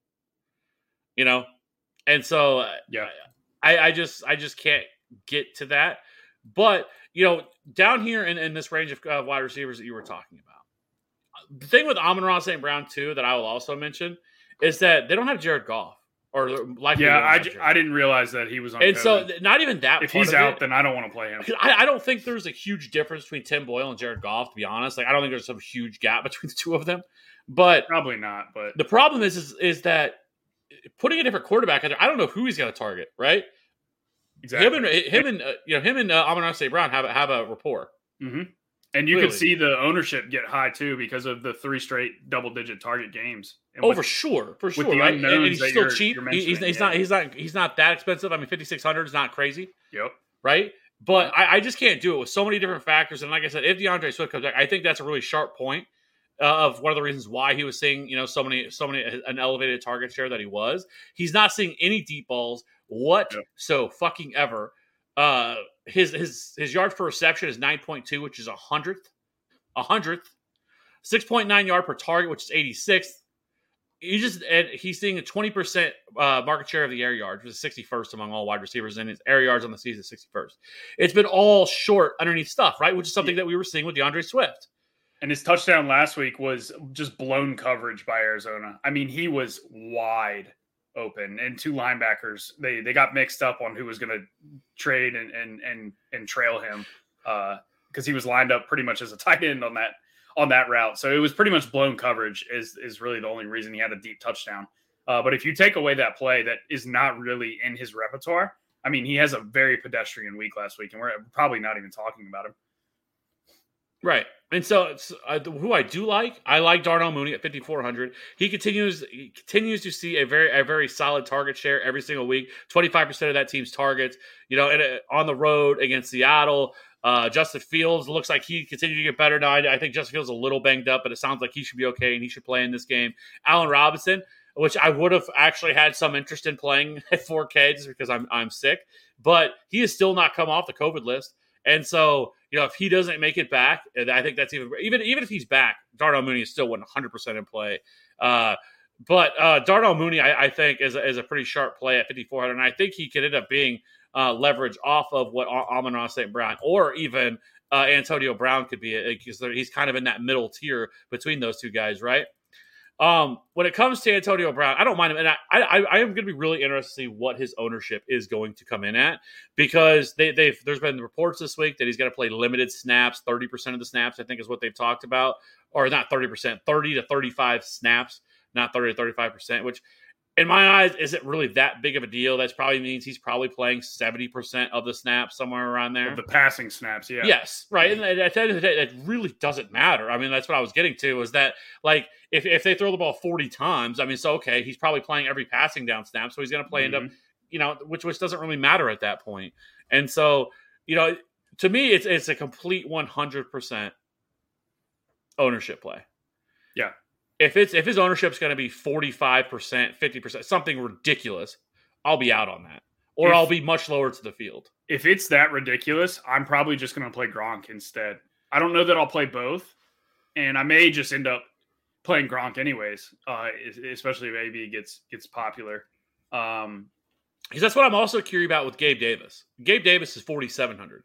And so yeah, I just can't get to that. But down here in this range of wide receivers that you were talking about, the thing with Amon-Ra St. Brown too that I will also mention is that they don't have Jared Goff. Or likely I didn't realize that he was on. And COVID. so not even that. If he's out, then I don't want to play him. I don't think there's a huge difference between Tim Boyle and Jared Goff, to be honest. Like, I don't think there's some huge gap between the two of them. But probably not. But the problem is that putting a different quarterback out there, I don't know who he's going to target. Right? Exactly. Him and Amon-Ra St. Brown have a rapport. Mm-hmm. And you could see the ownership get high too because of the 3 straight double-digit target games. And for sure, with the right? unknowns and he's still cheap. He's not that expensive. I mean, 5,600 is not crazy. Yep. Right. But I just can't do it with so many different factors. And like I said, if DeAndre Swift comes back, I think that's a really sharp point of one of the reasons why he was seeing so many an elevated target share that he was. He's not seeing any deep balls so fucking ever. His yards per reception is 9.2, which is 100th. 6.9 yard per target, which is 86th. He's seeing a 20% market share of the air yards, which is 61st among all wide receivers, and his air yards on the season is 61st. It's been all short underneath stuff, right? Which is something that we were seeing with DeAndre Swift. And his touchdown last week was just blown coverage by Arizona. I mean, he was wide open, and 2 linebackers, they got mixed up on who was going to trade and trail him because he was lined up pretty much as a tight end on that route. So it was pretty much blown coverage is really the only reason he had a deep touchdown. But if you take away that play that is not really in his repertoire, I mean, he has a very pedestrian week last week, and we're probably not even talking about him. Right. And so who I do like, I like Darnell Mooney at 5,400. He continues to see a very solid target share every single week. 25% of that team's targets, on the road against Seattle. Justin Fields looks like he continued to get better now. I think Justin Fields is a little banged up, but it sounds like he should be okay and he should play in this game. Allen Robinson, which I would have actually had some interest in playing at 4K just because I'm sick, but he has still not come off the COVID list. And so, if he doesn't make it back, I think that's even if he's back, Darnell Mooney is still 100% in play. But Darnell Mooney, I think, is a pretty sharp play at 5,400, and I think he could end up being leverage off of what Amon-Ra St. Brown or even Antonio Brown could be, because he's kind of in that middle tier between those two guys, right? When it comes to Antonio Brown, I don't mind him, and I am going to be really interested to see what his ownership is going to come in at, because there's been reports this week that he's going to play limited snaps, 30% of the snaps, I think is what they've talked about, or not 30%, 30 to 35 snaps, not 30 to 35%, which in my eyes isn't really that big of a deal. That probably means he's probably playing 70% of the snaps, somewhere around there. Of the passing snaps, yeah. Yes, right. And at the end of the day, it really doesn't matter. I mean, that's what I was getting to, was that, like, if they throw the ball 40 times, I mean, so, okay, he's probably playing every passing down snap, so he's going to play end up, which doesn't really matter at that point. And so, to me, it's a complete 100% ownership play. Yeah. If his ownership's going to be 45%, 50%, something ridiculous, I'll be out on that. Or I'll be much lower to the field. If it's that ridiculous, I'm probably just going to play Gronk instead. I don't know that I'll play both, and I may just end up playing Gronk anyways, especially if AB gets popular. Because that's what I'm also curious about with Gabe Davis. Gabe Davis is 4,700.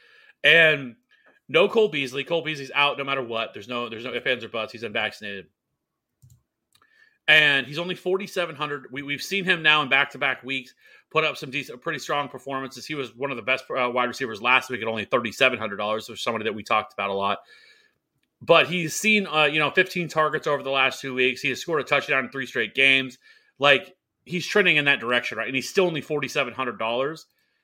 And no Cole Beasley. Cole Beasley's out no matter what. There's no ifs, ands, or buts. He's unvaccinated. And he's only 4,700. We've seen him now in back-to-back weeks put up some pretty strong performances. He was one of the best wide receivers last week at only $3,700, which is somebody that we talked about a lot. But he's seen 15 targets over the last 2 weeks. He has scored a touchdown in 3 straight games. Like, he's trending in that direction, right? And he's still only $4,700.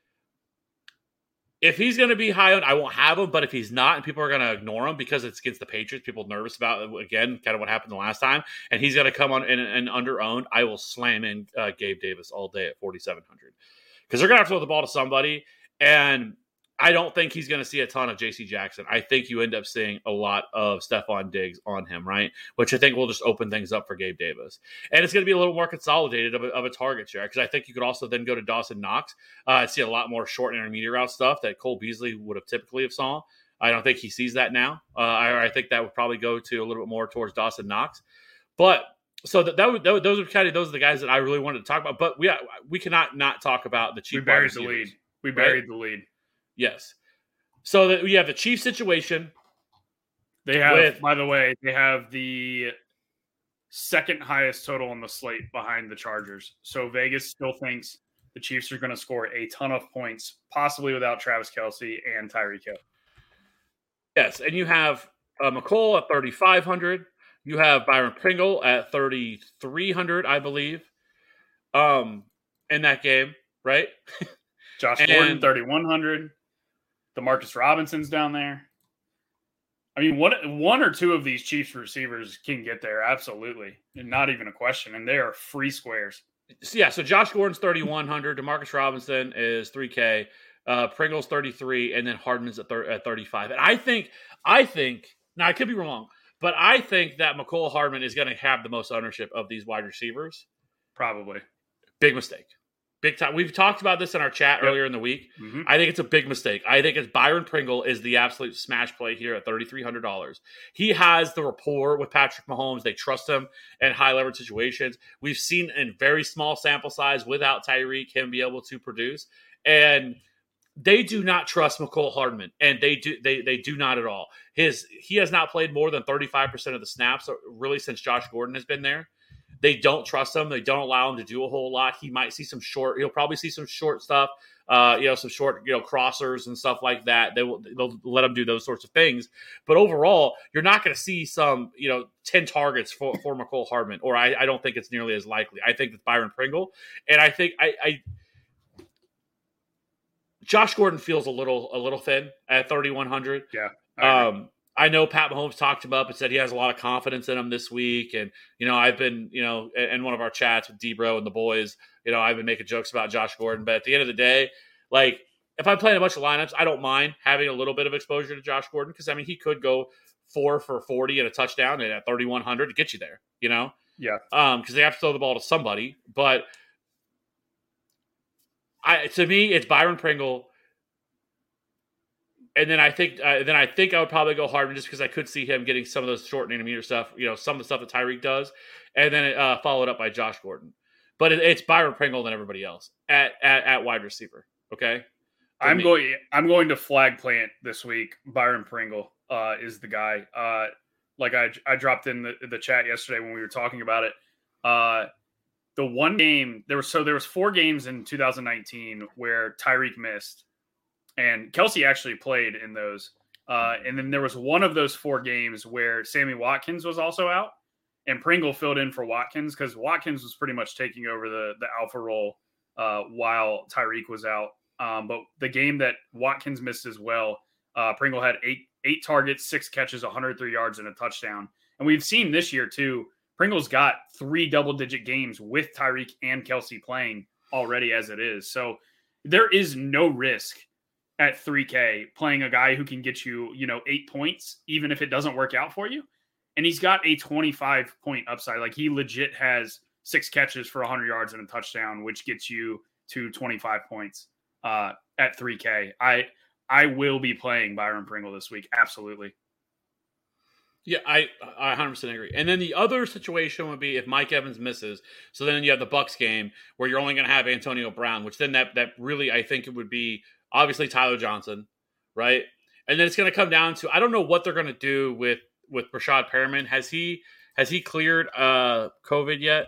If he's going to be high on, I won't have him. But if he's not, and people are going to ignore him because it's against the Patriots, people are nervous about, again, kind of what happened the last time, and he's going to come on and under-owned, I will slam in Gabe Davis all day at 4,700. Because they're going to have to throw the ball to somebody, and I don't think he's going to see a ton of J.C. Jackson. I think you end up seeing a lot of Stephon Diggs on him, right? Which I think will just open things up for Gabe Davis. And it's going to be a little more consolidated of a target share, because I think you could also then go to Dawson Knox. See a lot more short and intermediate route stuff that Cole Beasley would have typically have saw. I don't think he sees that now. I think that would probably go to a little bit more towards Dawson Knox. But so those are the guys that I really wanted to talk about. But we cannot not talk about the Chiefs. We buried the lead. Yes. So we have the Chiefs situation. They have, by the way, they have the second highest total on the slate behind the Chargers. So Vegas still thinks the Chiefs are going to score a ton of points, possibly without Travis Kelce and Tyreek Hill. Yes, and you have McColl at 3,500. You have Byron Pringle at 3,300, I believe, in that game, right? Josh Gordon, 3,100. DeMarcus Robinson's down there. I mean, one or two of these Chiefs receivers can get there, absolutely. And not even a question. And they are free squares. Yeah, so Josh Gordon's 3,100. DeMarcus Robinson is 3K. Pringle's 33, and then Hardman's at 35. And I think, now I could be wrong, but I think that McCole Hardman is going to have the most ownership of these wide receivers. Probably. Big mistake. Big time. We've talked about this in our chat earlier in the week. Mm-hmm. I think it's a big mistake. I think it's Byron Pringle is the absolute smash play here at $3,300. He has the rapport with Patrick Mahomes. They trust him in high leverage situations. We've seen in very small sample size without Tyreek him be able to produce. And they do not trust McCole Hardman, and they do not at all. He has not played more than 35% of the snaps really since Josh Gordon has been there. they don't trust him. They don't allow him to do a whole lot. He might see some short. He'll probably see some short stuff. Some short, crossers and stuff like that. They'll let him do those sorts of things. But overall, you're not going to see some, 10 targets for McCole Hardman, or I don't think it's nearly as likely. I think it's Byron Pringle, and I think Josh Gordon feels a little thin at 3,100. Yeah. I know Pat Mahomes talked him up and said he has a lot of confidence in him this week. And, I've been, in one of our chats with D-Bro and the boys, I've been making jokes about Josh Gordon. But at the end of the day, like, if I'm playing a bunch of lineups, I don't mind having a little bit of exposure to Josh Gordon because, he could go 4 for 40 and a touchdown and at 3,100 to get you there, Yeah. Because they have to throw the ball to somebody. But to me, it's Byron Pringle. And then I think I would probably go Hardman just because I could see him getting some of those short nanometer stuff, some of the stuff that Tyreek does, and then followed up by Josh Gordon. But it's Byron Pringle than everybody else at wide receiver. Okay, I'm going to flag plant this week. Byron Pringle is the guy. Like I dropped in the chat yesterday when we were talking about it. The one game there was 4 games in 2019 where Tyreek missed. And Kelsey actually played in those. And then there was one of those 4 games where Sammy Watkins was also out. And Pringle filled in for Watkins because Watkins was pretty much taking over the alpha role while Tyreek was out. But the game that Watkins missed as well, Pringle had 8 targets, 6 catches, 103 yards, and a touchdown. And we've seen this year, too, Pringle's got 3 double-digit games with Tyreek and Kelsey playing already as it is. So there is no risk at 3K playing a guy who can get you, 8 points, even if it doesn't work out for you. And he's got a 25-point upside. Like, he legit has 6 catches for 100 yards and a touchdown, which gets you to 25 points at 3K. I will be playing Byron Pringle this week. Absolutely. Yeah, I 100% agree. And then the other situation would be if Mike Evans misses. So then you have the Bucs game where you're only going to have Antonio Brown, which then that really, I think it would be obviously Tyler Johnson, right? And then it's going to come down to, I don't know what they're going to do with Rashad Perriman. Has he cleared COVID yet?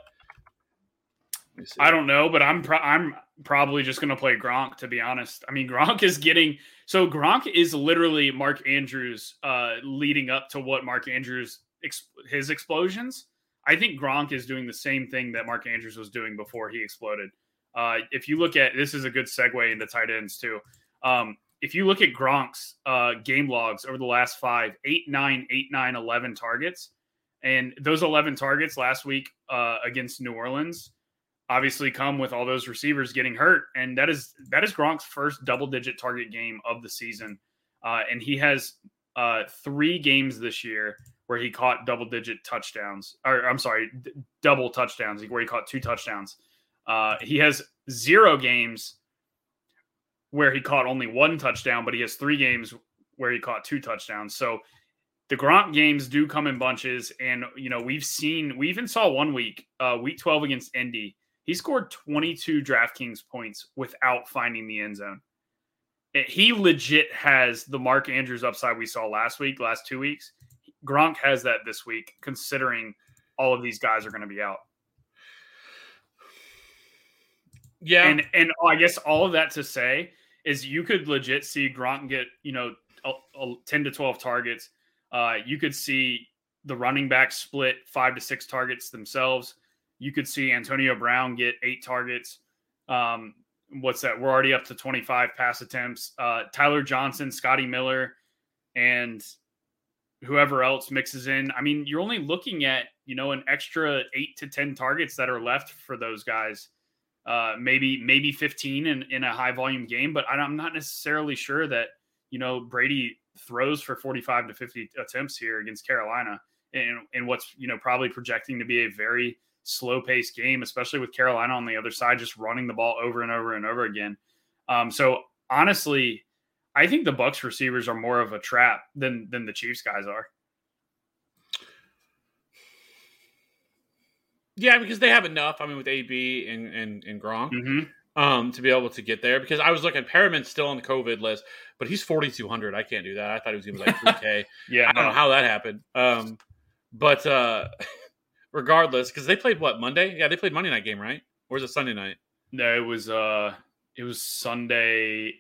I don't know, but I'm probably just going to play Gronk, to be honest. I mean, Gronk is literally Mark Andrews leading up to what Mark Andrews, his explosions. I think Gronk is doing the same thing that Mark Andrews was doing before he exploded. If you look at, this is a good segue into tight ends too. If you look at Gronk's game logs over the last 5, 8, 9, 8, 9, 11 targets, and those 11 targets last week against New Orleans obviously come with all those receivers getting hurt. And that is Gronk's first double-digit target game of the season. And he has 3 games this year where he caught double-digit touchdowns. Double touchdowns, where he caught 2 touchdowns. He has 0 games where he caught only 1 touchdown, but he has 3 games where he caught 2 touchdowns. So the Gronk games do come in bunches. And, we even saw one week, week 12 against Indy, he scored 22 DraftKings points without finding the end zone. He legit has the Mark Andrews upside we saw last 2 weeks. Gronk has that this week, considering all of these guys are going to be out. Yeah. And I guess all of that to say is you could legit see Gronk get, 10 to 12 targets. You could see the running back split 5 to 6 targets themselves. You could see Antonio Brown get 8 targets. What's that? We're already up to 25 pass attempts. Tyler Johnson, Scotty Miller, and whoever else mixes in. I mean, you're only looking at, an extra 8 to 10 targets that are left for those guys. Maybe 15 in a high volume game, but I'm not necessarily sure that, Brady throws for 45 to 50 attempts here against Carolina in what's, probably projecting to be a very slow paced game, especially with Carolina on the other side, just running the ball over and over and over again. So honestly, I think the Bucs receivers are more of a trap than the Chiefs guys are. Yeah, because they have enough. I mean, with AB and Gronk, to be able to get there. Because I was looking, Perriman's still on the COVID list, but he's 4,200. I can't do that. I thought he was going to be like 3K. Yeah, I don't know how that happened. But regardless, because they played what, Monday? Yeah, they played Monday night game, right? Or was it Sunday night? No, it was Sunday.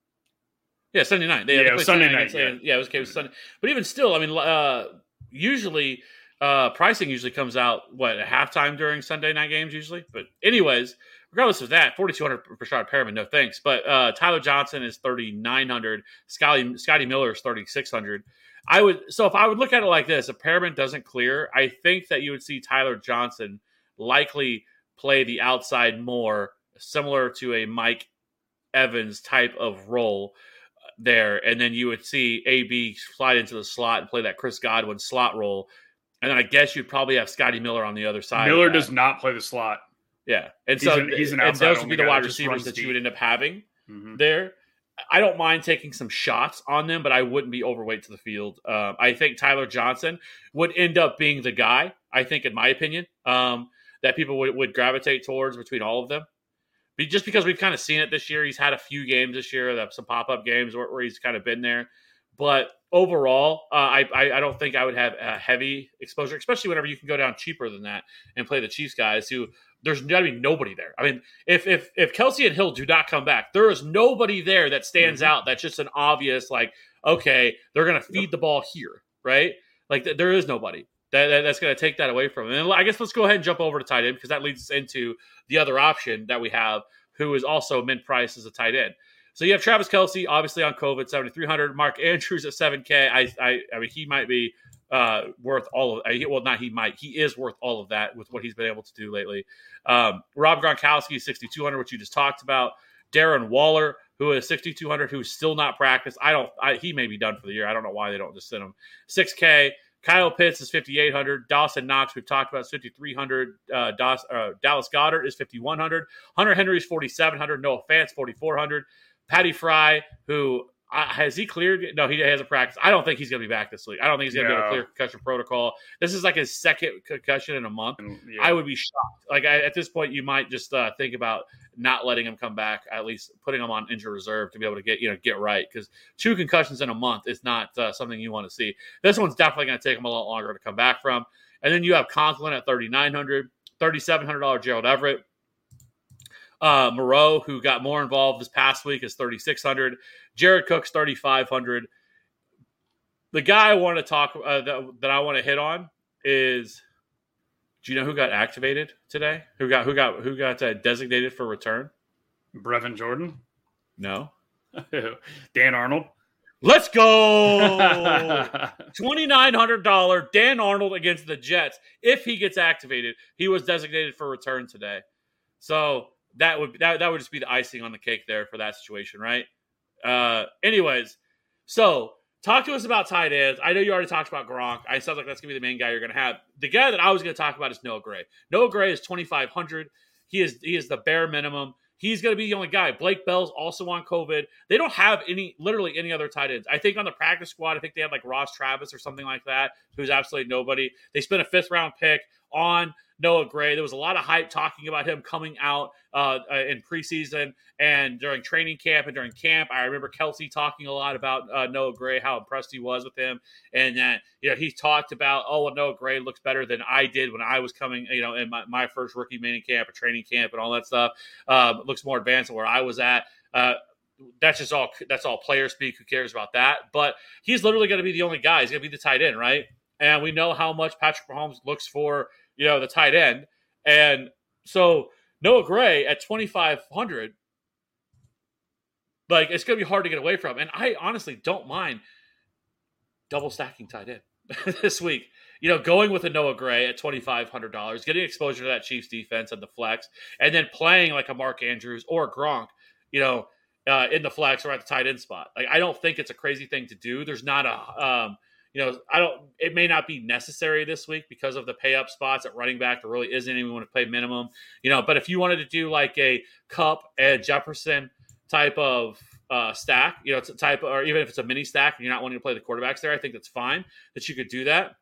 Yeah, Sunday night. Yeah, it was Sunday night. Yeah, it was Sunday. But even still, I mean, usually pricing usually comes out at halftime during Sunday night games usually. But anyways, regardless of that, $4,200 for Rashad Perriman, no thanks. But Tyler Johnson is $3,900. Scotty Miller is $3,600. If I would look at it like this, if Perriman doesn't clear, I think that you would see Tyler Johnson likely play the outside more, similar to a Mike Evans type of role there, and then you would see AB slide into the slot and play that Chris Godwin slot role, and then I guess you'd probably have Scotty Miller on the other side. Miller does not play the slot. Yeah, and he's an outside, and those would be the wide receivers that you would end up having there. I don't mind taking some shots on them, but I wouldn't be overweight to the field. I think Tyler Johnson would end up being the guy, I think, in my opinion, that people would gravitate towards between all of them. Just because we've kind of seen it this year. He's had a few games this year, some pop-up games where he's kind of been there. But overall, I don't think I would have a heavy exposure, especially whenever you can go down cheaper than that and play the Chiefs guys who there's got to be nobody there. I mean, if Kelsey and Hill do not come back, there is nobody there that stands out. That's just an obvious, like, okay, they're going to feed the ball here, right? Like, there is nobody that's going to take that away from him. And I guess let's go ahead and jump over to tight end because that leads us into the other option that we have, who is also mint price as a tight end. So you have Travis Kelce, obviously on COVID, 7,300. Mark Andrews at 7K. I mean, he might be worth all of. Well, not he might. He is worth all of that with what he's been able to do lately. Rob Gronkowski, 6,200, which you just talked about. Darren Waller, who is 6,200, who's still not practiced. He may be done for the year. I don't know why they don't just send him 6K. Kyle Pitts is 5,800. Dawson Knox, we've talked about, is 5,300. Dallas Goedert is 5,100. Hunter Henry is 4,700. Noah Fant 4,400. Patty Fry, who has he cleared? No, he hasn't practiced. I don't think he's going to be back this week. I don't think he's going to be able to clear concussion protocol. This is like his second concussion in a month. Yeah. I would be shocked. Like at this point, you might just think about not letting him come back, at least putting him on injured reserve to be able to get right. Because 2 concussions in a month is not something you want to see. This one's definitely going to take him a lot longer to come back from. And then you have Conklin at 3,900, $3,700 Gerald Everett. Moreau, who got more involved this past week, is 3,600. Jared Cook's 3,500. The guy I want to talk that I want to hit on is, do you know who got activated today? Who got designated for return? Brevin Jordan? No. Dan Arnold? Let's go! $2,900 Dan Arnold against the Jets. If he gets activated, he was designated for return today. So that would just be the icing on the cake there for that situation, right? Anyways, so talk to us about tight ends. I know you already talked about Gronk. I sounds like that's going to be the main guy you're going to have. The guy that I was going to talk about is Noah Gray. Noah Gray is 2,500. He is the bare minimum. He's going to be the only guy. Blake Bell's also on COVID. They don't have literally any other tight ends. I think on the practice squad, I think they had like Ross Travis or something like that, who's absolutely nobody. They spent a 5th round pick on Noah Gray. There was a lot of hype talking about him coming out in preseason and during training camp and during camp. I remember Kelsey talking a lot about Noah Gray, how impressed he was with him. And that, he talked about, Noah Gray looks better than I did when I was coming, in my first rookie mini camp or training camp and all that stuff. Looks more advanced than where I was at. That's all player speak. Who cares about that? But he's literally going to be the only guy. He's going to be the tight end, right? And we know how much Patrick Mahomes looks for, the tight end. And so Noah Gray at 2,500, like, it's going to be hard to get away from. And I honestly don't mind double stacking tight end this week. Going with a Noah Gray at $2,500, getting exposure to that Chiefs defense and the flex, and then playing like a Mark Andrews or a Gronk, in the flex or at the tight end spot. Like, I don't think it's a crazy thing to do. There's not a, it may not be necessary this week because of the pay up spots at running back. There really isn't anyone to play minimum, but if you wanted to do like a Kupp and Jefferson type of stack, it's a type, or even if it's a mini stack and you're not wanting to play the quarterbacks there, I think that's fine that you could do that.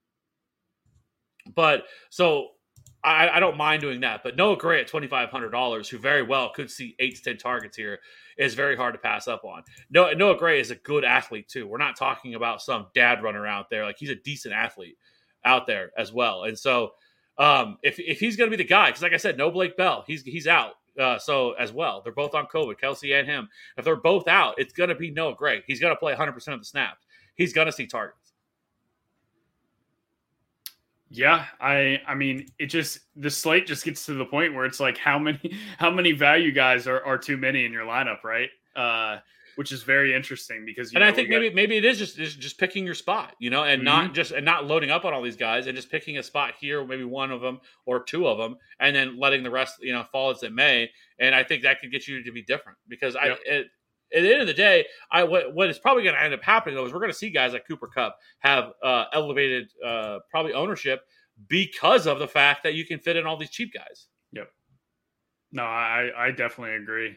But so I don't mind doing that. But Noah Gray at $2,500, who very well could see 8 to 10 targets here, is very hard to pass up on. Noah Gray is a good athlete too. We're not talking about some dad runner out there. Like, he's a decent athlete out there as well. And so If he's going to be the guy, because like I said, no Blake Bell, he's out. So as well, they're both on COVID, Kelsey and him. If they're both out, it's going to be Noah Gray. He's going to play 100% of the snaps. He's going to see targets. Yeah, I mean, the slate just gets to the point where it's like how many value guys are too many in your lineup, right? Which is very interesting because I think maybe it is just picking your spot, and not loading up on all these guys and just picking a spot here, maybe one of them or two of them, and then letting the rest fall as it may. And I think that could get you to be different because at the end of the day, what is probably going to end up happening though is we're going to see guys like Cooper Kupp have elevated probably ownership because of the fact that you can fit in all these cheap guys. Yep. No, I definitely agree.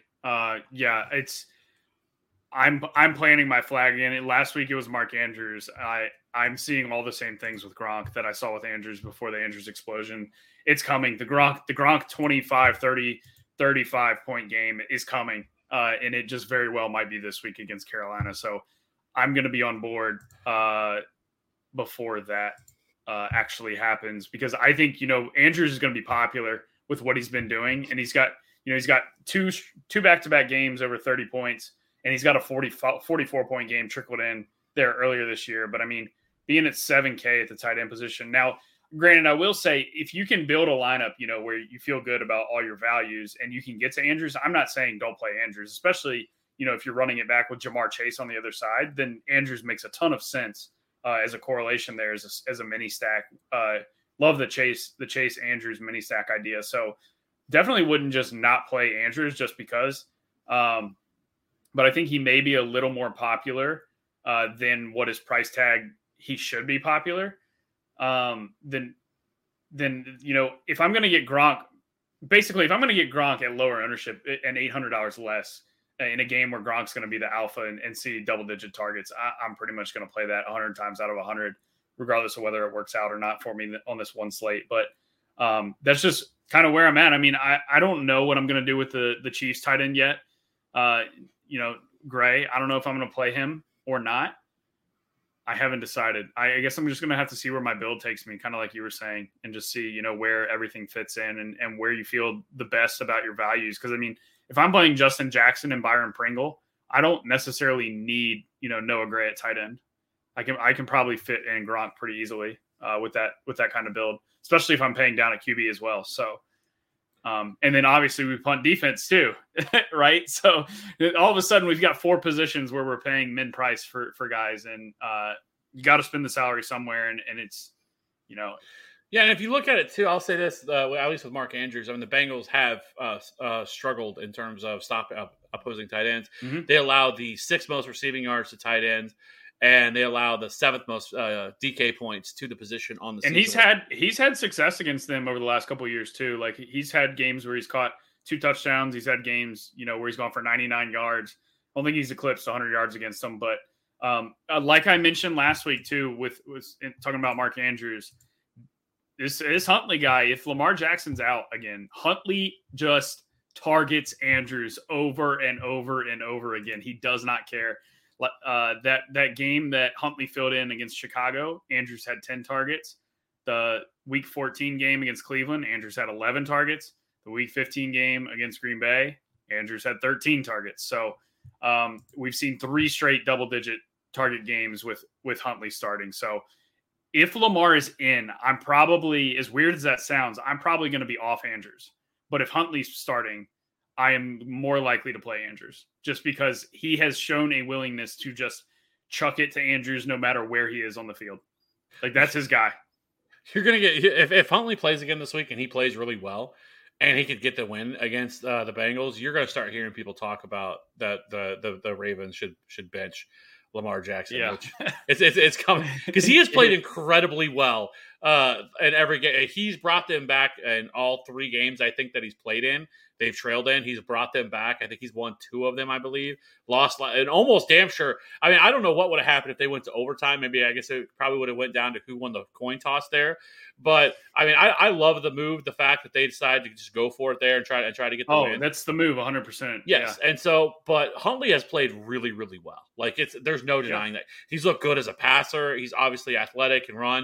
I'm planting my flag again. Last week it was Mark Andrews. I'm seeing all the same things with Gronk that I saw with Andrews before the Andrews explosion. It's coming. The Gronk 25, 30, 35 point game is coming. And it just very well might be this week against Carolina. So I'm going to be on board before that actually happens because I think, Andrews is going to be popular with what he's been doing. And he's got two back-to-back games over 30 points. And he's got a 44-point game trickled in there earlier this year. But, I mean, being at 7K at the tight end position. Now, granted, I will say if you can build a lineup, where you feel good about all your values and you can get to Andrews, I'm not saying don't play Andrews, especially, if you're running it back with Jamar Chase on the other side, then Andrews makes a ton of sense as a correlation there as a mini stack. Love the Chase Andrews mini stack idea. So definitely wouldn't just not play Andrews just because. But I think he may be a little more popular than what his price tag he should be popular. Then if I'm going to get Gronk, at lower ownership and $800 less in a game where Gronk's going to be the alpha and see double-digit targets, I'm pretty much going to play that 100 times out of 100, regardless of whether it works out or not for me on this one slate. But that's just kind of where I'm at. I mean, I don't know what I'm going to do with the Chiefs tight end yet. Gray, I don't know if I'm going to play him or not. I haven't decided. I guess I'm just going to have to see where my build takes me, kind of like you were saying, and just see, where everything fits in and where you feel the best about your values. Because, I mean, if I'm playing Justin Jackson and Byron Pringle, I don't necessarily need, Noah Gray at tight end. I can probably fit in Gronk pretty easily with that kind of build, especially if I'm paying down at QB as well. So, and then obviously we punt defense too, right? So all of a sudden we've got 4 positions where we're paying min price for guys, and you got to spend the salary somewhere, and it's, Yeah, and if you look at it too, I'll say this, at least with Mark Andrews, I mean, the Bengals have struggled in terms of stopping opposing tight ends. Mm-hmm. They allow the 6th most receiving yards to tight ends, and they allow the 7th most DK points to the position on the season. And he's had success against them over the last couple of years too. Like he's had games where he's caught 2 touchdowns. He's had games, where he's gone for 99 yards. I don't think he's eclipsed 100 yards against them. But like I mentioned last week too, with talking about Mark Andrews, this Huntley guy, if Lamar Jackson's out again, Huntley just targets Andrews over and over and over again. He does not care. That game that Huntley filled in against Chicago, Andrews had 10 targets. The Week 14 game against Cleveland, Andrews had 11 targets. The Week 15 game against Green Bay, Andrews had 13 targets. So we've seen 3 straight double-digit target games with Huntley starting. So if Lamar is in, I'm probably, as weird as that sounds, I'm probably going to be off Andrews. But if Huntley's starting, I am more likely to play Andrews just because he has shown a willingness to just chuck it to Andrews no matter where he is on the field. Like, that's his guy. You're going to get, if Huntley plays again this week and he plays really well and he could get the win against the Bengals, you're going to start hearing people talk about that the Ravens should bench Lamar Jackson. Yeah. Which it's coming because he has played incredibly well in every game. He's brought them back in all 3 games I think that he's played in. They've trailed in. He's brought them back. I think he's won 2 of them, I believe. Lost and almost damn sure. I mean, I don't know what would have happened if they went to overtime. Maybe I guess it probably would have went down to who won the coin toss there. But I mean, I love the move. The fact that they decided to just go for it there and try to get the win. Oh, that's the move, 100%. Yes, yeah. And so, but Huntley has played really, really well. Like there's no denying that he's looked good as a passer. He's obviously athletic and run.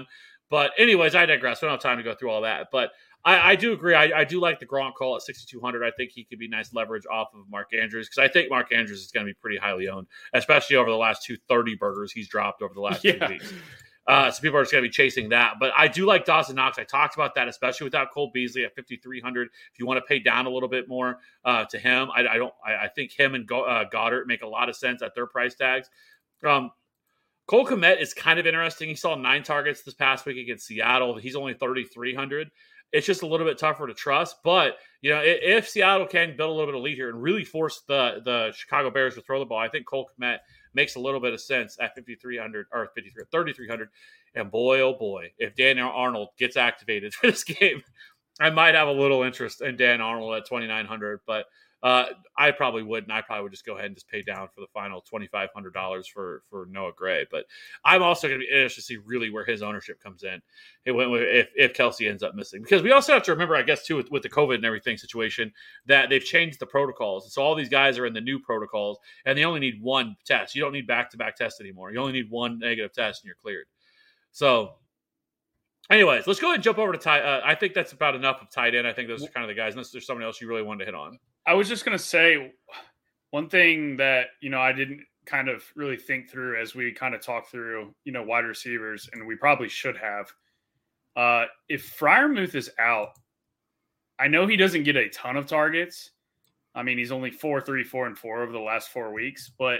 But anyways, I digress. We don't have time to go through all that. But I do agree. I do like the Gronk call at 6,200. I think he could be nice leverage off of Mark Andrews because I think Mark Andrews is going to be pretty highly owned, especially over the last 230 burgers he's dropped over the last 2 weeks. So people are just going to be chasing that. But I do like Dawson Knox. I talked about that, especially without Cole Beasley at 5,300. If you want to pay down a little bit more to him, I think him and Goddard make a lot of sense at their price tags. Cole Kmet is kind of interesting. He saw 9 targets this past week against Seattle. He's only 3,300. It's just a little bit tougher to trust. But, if Seattle can build a little bit of lead here and really force the Chicago Bears to throw the ball, I think Cole Kmet makes a little bit of sense at 5,300 or 3,300. And boy, oh boy, if Dan Arnold gets activated for this game, I might have a little interest in Dan Arnold at 2,900. But I probably wouldn't. I probably would just go ahead and just pay down for the final $2,500 for Noah Gray. But I'm also going to be interested to see really where his ownership comes in if Kelsey ends up missing. Because we also have to remember, I guess, too, with the COVID and everything situation, that they've changed the protocols. So all these guys are in the new protocols, and they only need 1 test. You don't need back-to-back tests anymore. You only need 1 negative test, and you're cleared. So anyways, let's go ahead and jump over to tight. I think that's about enough of tight end. I think those are kind of the guys, unless there's someone else you really wanted to hit on. I was just going to say one thing that, I didn't kind of really think through as we kind of talked through, wide receivers, and we probably should have. If Freiermuth is out, I know he doesn't get a ton of targets. I mean, he's only 4-3, 4-4 over the last 4 weeks, but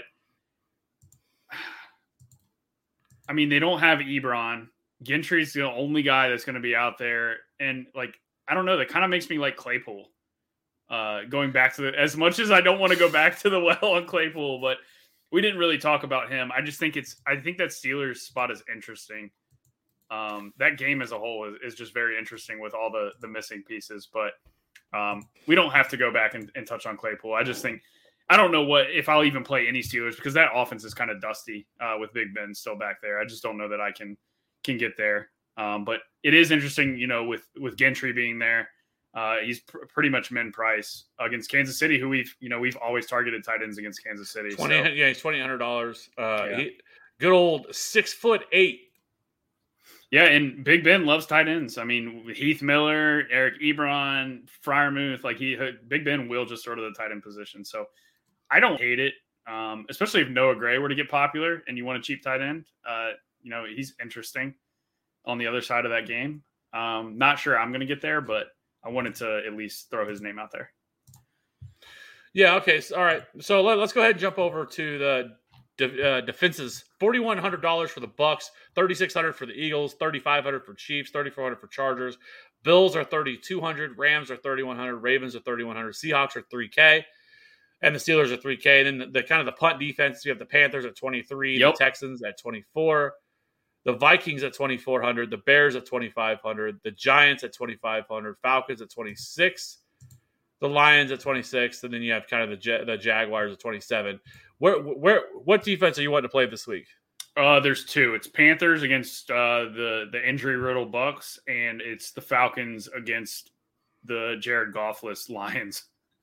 I mean, they don't have Ebron. Gentry's the only guy that's going to be out there. And I don't know, that kind of makes me like Claypool. Going back to as much as I don't want to go back to the well on Claypool, but we didn't really talk about him. I think that Steelers spot is interesting. That game as a whole is just very interesting with all the missing pieces, but we don't have to go back and touch on Claypool. I just think, I don't know if I'll even play any Steelers because that offense is kind of dusty with Big Ben still back there. I just don't know that I can get there. But it is interesting, with Gentry being there. He's pretty much min price against Kansas City, who we've always targeted tight ends against Kansas City. He's $2,800. Good old 6'8". Yeah, and Big Ben loves tight ends. I mean, Heath Miller, Eric Ebron, Freiermuth, Big Ben will just sort of the tight end position. So I don't hate it, especially if Noah Gray were to get popular and you want a cheap tight end. He's interesting on the other side of that game. Not sure I'm going to get there, but I wanted to at least throw his name out there. Yeah, okay. So, all right. So let's go ahead and jump over to the defenses. $4,100 for the Bucks, $3,600 for the Eagles, $3,500 for Chiefs, $3,400 for Chargers. Bills are $3,200, Rams are $3,100, Ravens are $3,100, Seahawks are $3K, and the Steelers are $3K. And then the kind of the punt defense, you have the Panthers at $23, the Texans at $24. The Vikings at $2,400, the Bears at $2,500, the Giants at $2,500, Falcons at $26, the Lions at $26, and then you have kind of the Jaguars at $27. What defense are you wanting to play this week? There's 2. It's Panthers against the injury-riddled Bucks, and it's the Falcons against the Jared Goff-less Lions.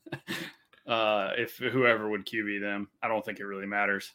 If whoever would QB them, I don't think it really matters.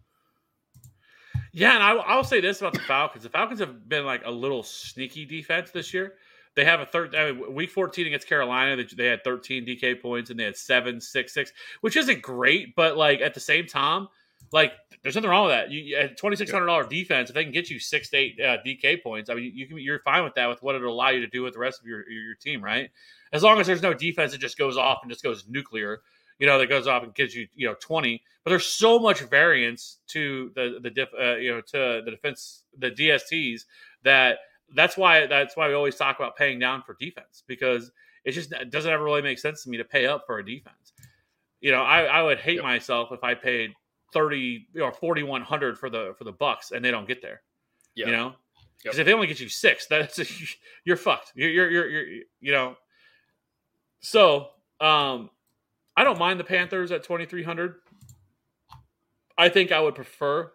Yeah, and I'll say this about the Falcons. The Falcons have been a little sneaky defense this year. They have week 14 against Carolina. They had 13 DK points, and they had 7-6-6, which isn't great. But at the same time, there's nothing wrong with that. You at $2,600 defense, if they can get you 6 to 8 DK points, I mean, you're fine with that with what it'll allow you to do with the rest of your team, right? As long as there's no defense that just goes off and just goes nuclear. That goes off and gives you, 20. But there's so much variance to to the defense, the DSTs that's why we always talk about paying down for defense, because it doesn't ever really make sense to me to pay up for a defense. I would hate myself if I paid $30 or $4,100 for the Bucks and they don't get there. Because if they only get you 6, you're fucked. You're So I don't mind the Panthers at $2,300. I think I would prefer.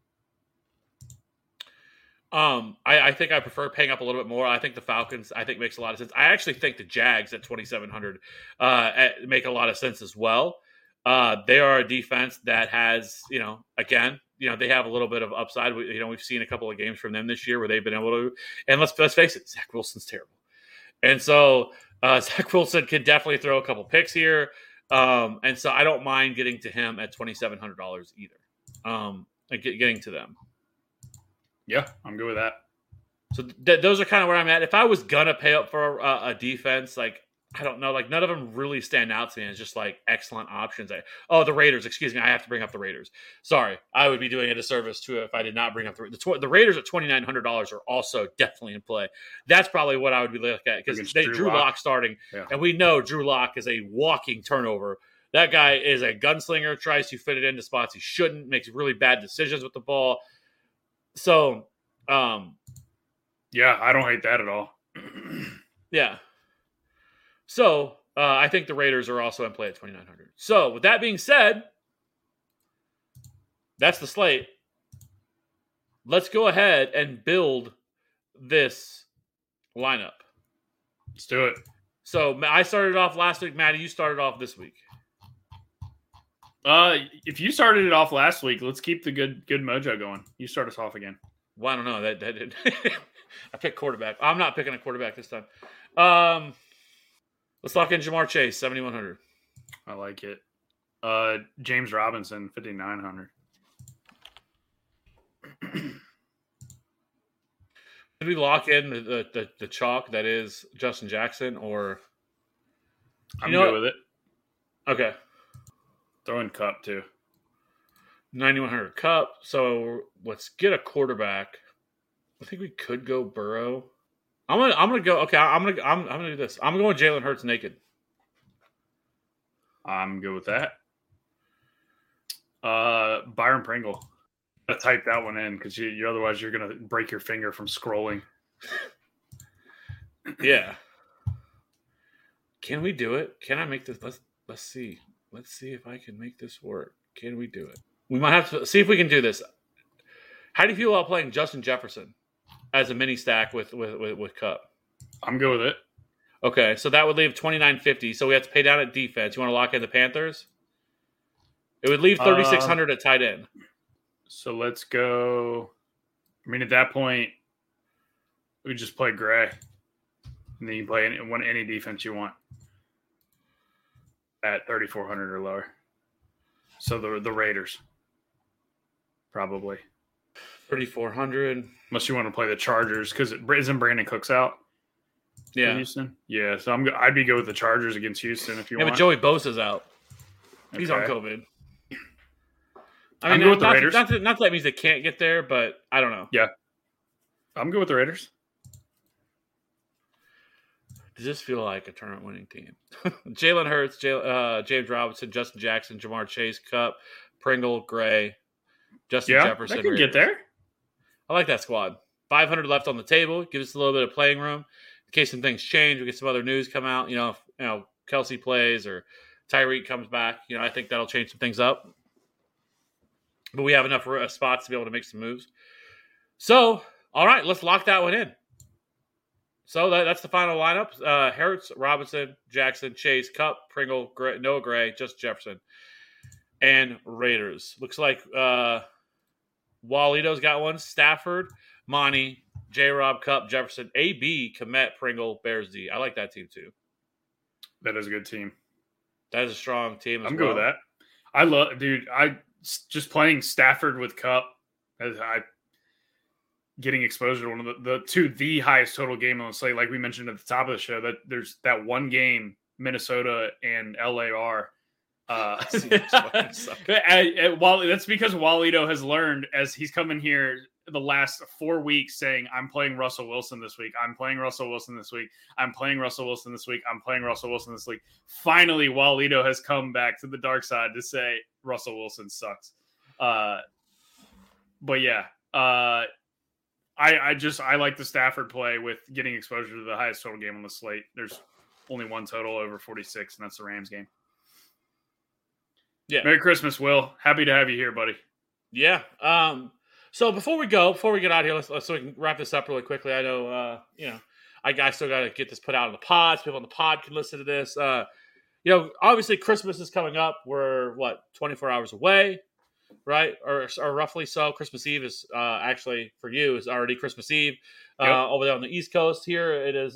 I think I prefer paying up a little bit more. I think the Falcons, makes a lot of sense. I actually think the Jags at $2,700 make a lot of sense as well. They are a defense that has, again, they have a little bit of upside. We've seen a couple of games from them this year where they've been able to. And let's face it, Zach Wilson's terrible. And so Zach Wilson could definitely throw a couple picks here. And so I don't mind getting to him at $2,700 either. Getting to them. Yeah, I'm good with that. So those are kind of where I'm at. If I was gonna pay up for a defense, like I don't know, like none of them really stand out to me as just like excellent options. The Raiders. Excuse me, I have to bring up the Raiders. Sorry, I would be doing a disservice to it if I did not bring up the Raiders at $2,900 are also definitely in play. That's probably what I would be looking at because Drew Lock starting, and we know Drew Lock is a walking turnover. That guy is a gunslinger, tries to fit it into spots he shouldn't, makes really bad decisions with the ball. So, yeah, I don't hate that at all. Yeah. So, I think the Raiders are also in play at $2,900. So, with that being said, that's the slate. Let's go ahead and build this lineup. Let's do it. So, I started off last week. Maddie, you started off this week. If you started it off last week, let's keep the good mojo going. You start us off again. Well, I don't know. That did. I picked quarterback. I'm not picking a quarterback this time. Let's lock in Jamar Chase, 7,100. I like it. James Robinson, 5,900. Did we lock in the chalk that is Justin Jackson, or I'm good with it. Okay. Throw in Cup too. 9,100 Cup. So let's get a quarterback. I think we could go Burrow. I'm gonna go. Okay, I'm gonna do this. I'm going Jalen Hurts naked. I'm good with that. Byron Pringle. I gotta type that one in because you otherwise you're gonna break your finger from scrolling. Yeah. Can we do it? Can I make this? Let's see. Let's see if I can make this work. Can we do it? We might have to see if we can do this. How do you feel about playing Justin Jefferson as a mini stack with Cup? I'm good with it. Okay, so that would leave $2,950. So we have to pay down at defense. You want to lock in the Panthers? It would leave $3,600 at tight end. So let's go. I mean, at that point, we just play Gray, and then you play any defense you want at 3,400 or lower. So the Raiders, probably 3,400. Unless you want to play the Chargers, because isn't Brandon Cooks out? Yeah, Houston. Yeah, so I'd be good with the Chargers against Houston if you want. Yeah, but Joey Bosa's out. He's on COVID. I'm good with the Raiders. Not that that means they can't get there, but I don't know. Yeah, I'm good with the Raiders. Does this feel like a tournament winning team? Jalen Hurts, James Robinson, Justin Jackson, Jamar Chase, Cup, Pringle, Gray, Justin Jefferson. I can get there. I like that squad. 500 left on the table. Gives us a little bit of playing room in case some things change. We get some other news come out. If Kelsey plays or Tyreek comes back. I think that'll change some things up. But we have enough spots to be able to make some moves. So, all right, let's lock that one in. So that's the final lineup. Hurts, Robinson, Jackson, Chase, Cup, Pringle, Noah Gray, Justin Jefferson, and Raiders. Looks like Walito's got one. Stafford, Monty, J-Rob, Cup, Jefferson, AB, Komet, Pringle, Bears D. I like that team too. That is a good team. That is a strong team. I'm good with that. I just playing Stafford with Cup. Getting exposure to one of the highest total game on the slate, like we mentioned at the top of the show, that there's that one game Minnesota and LAR. That's because Walito has learned as he's coming here the last 4 weeks saying, I'm playing Russell Wilson this week. I'm playing Russell Wilson this week. I'm playing Russell Wilson this week. I'm playing Russell Wilson this week. Finally, Walito has come back to the dark side to say Russell Wilson sucks. But yeah, I like the Stafford play with getting exposure to the highest total game on the slate. There's only one total over 46, and that's the Rams game. Yeah. Merry Christmas, Will. Happy to have you here, buddy. Yeah. So before we get out of here, let's so we can wrap this up really quickly. I know, I still got to get this put out on the pod. So people on the pod can listen to this. Obviously Christmas is coming up. We're 24 hours away. right? Or roughly so. Christmas Eve is actually for you is already Christmas Eve Yep. over there on the East Coast. Here it is,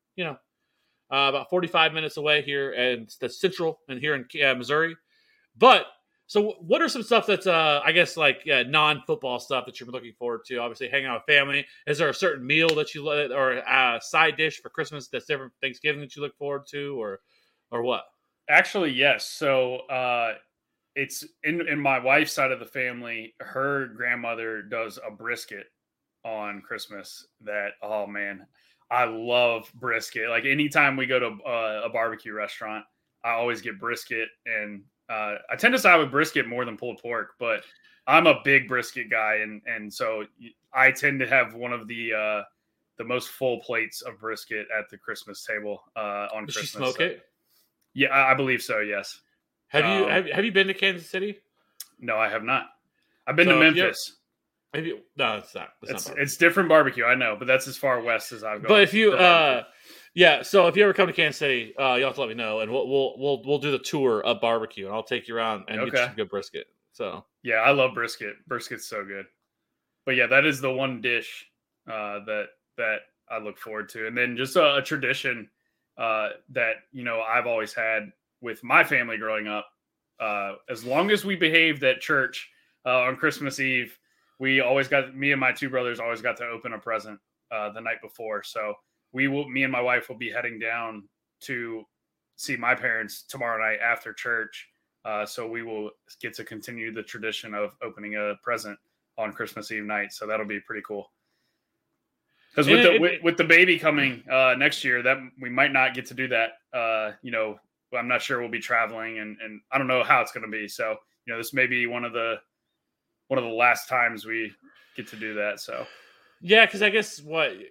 about 45 minutes away here, and the Central and here in Missouri. But so, what are some stuff that's I guess like non-football stuff that you're looking forward to? Obviously, hanging out with family. Is there a certain meal that you or a side dish for Christmas that's different from Thanksgiving that you look forward to, or what? Actually, yes. So it's in my wife's side of the family. Her grandmother does a brisket on Christmas. That, oh man, I love brisket. Like anytime we go to a barbecue restaurant, I always get brisket, and I tend to side with brisket more than pulled pork. But I'm a big brisket guy, and so I tend to have one of the most full plates of brisket at the Christmas table on Did Christmas. she smoke it? Yeah, I believe so. Yes. Have you been to Kansas City? No, I have not. I've been So to if you're- Memphis. Maybe no, it's not. It's different barbecue, I know, but that's as far west as I've gone. But if you, for barbecue. so if you ever come to Kansas City, you'll have to let me know, and we'll do the tour of barbecue, and I'll take you around and get you Okay. some good brisket. So Yeah, I love brisket. Brisket's so good. But yeah, that is the one dish that I look forward to, and then just a tradition that I've always had with my family growing up. As long as we behaved at church on Christmas Eve, me and my two brothers always got to open a present the night before. So me and my wife will be heading down to see my parents tomorrow night after church. So we will get to continue the tradition of opening a present on Christmas Eve night. So that'll be pretty cool. Because with the baby coming next year, that we might not get to do that. I'm not sure we'll be traveling, and I don't know how it's going to be. So this may be one of the last times we get to do that. So yeah, because I guess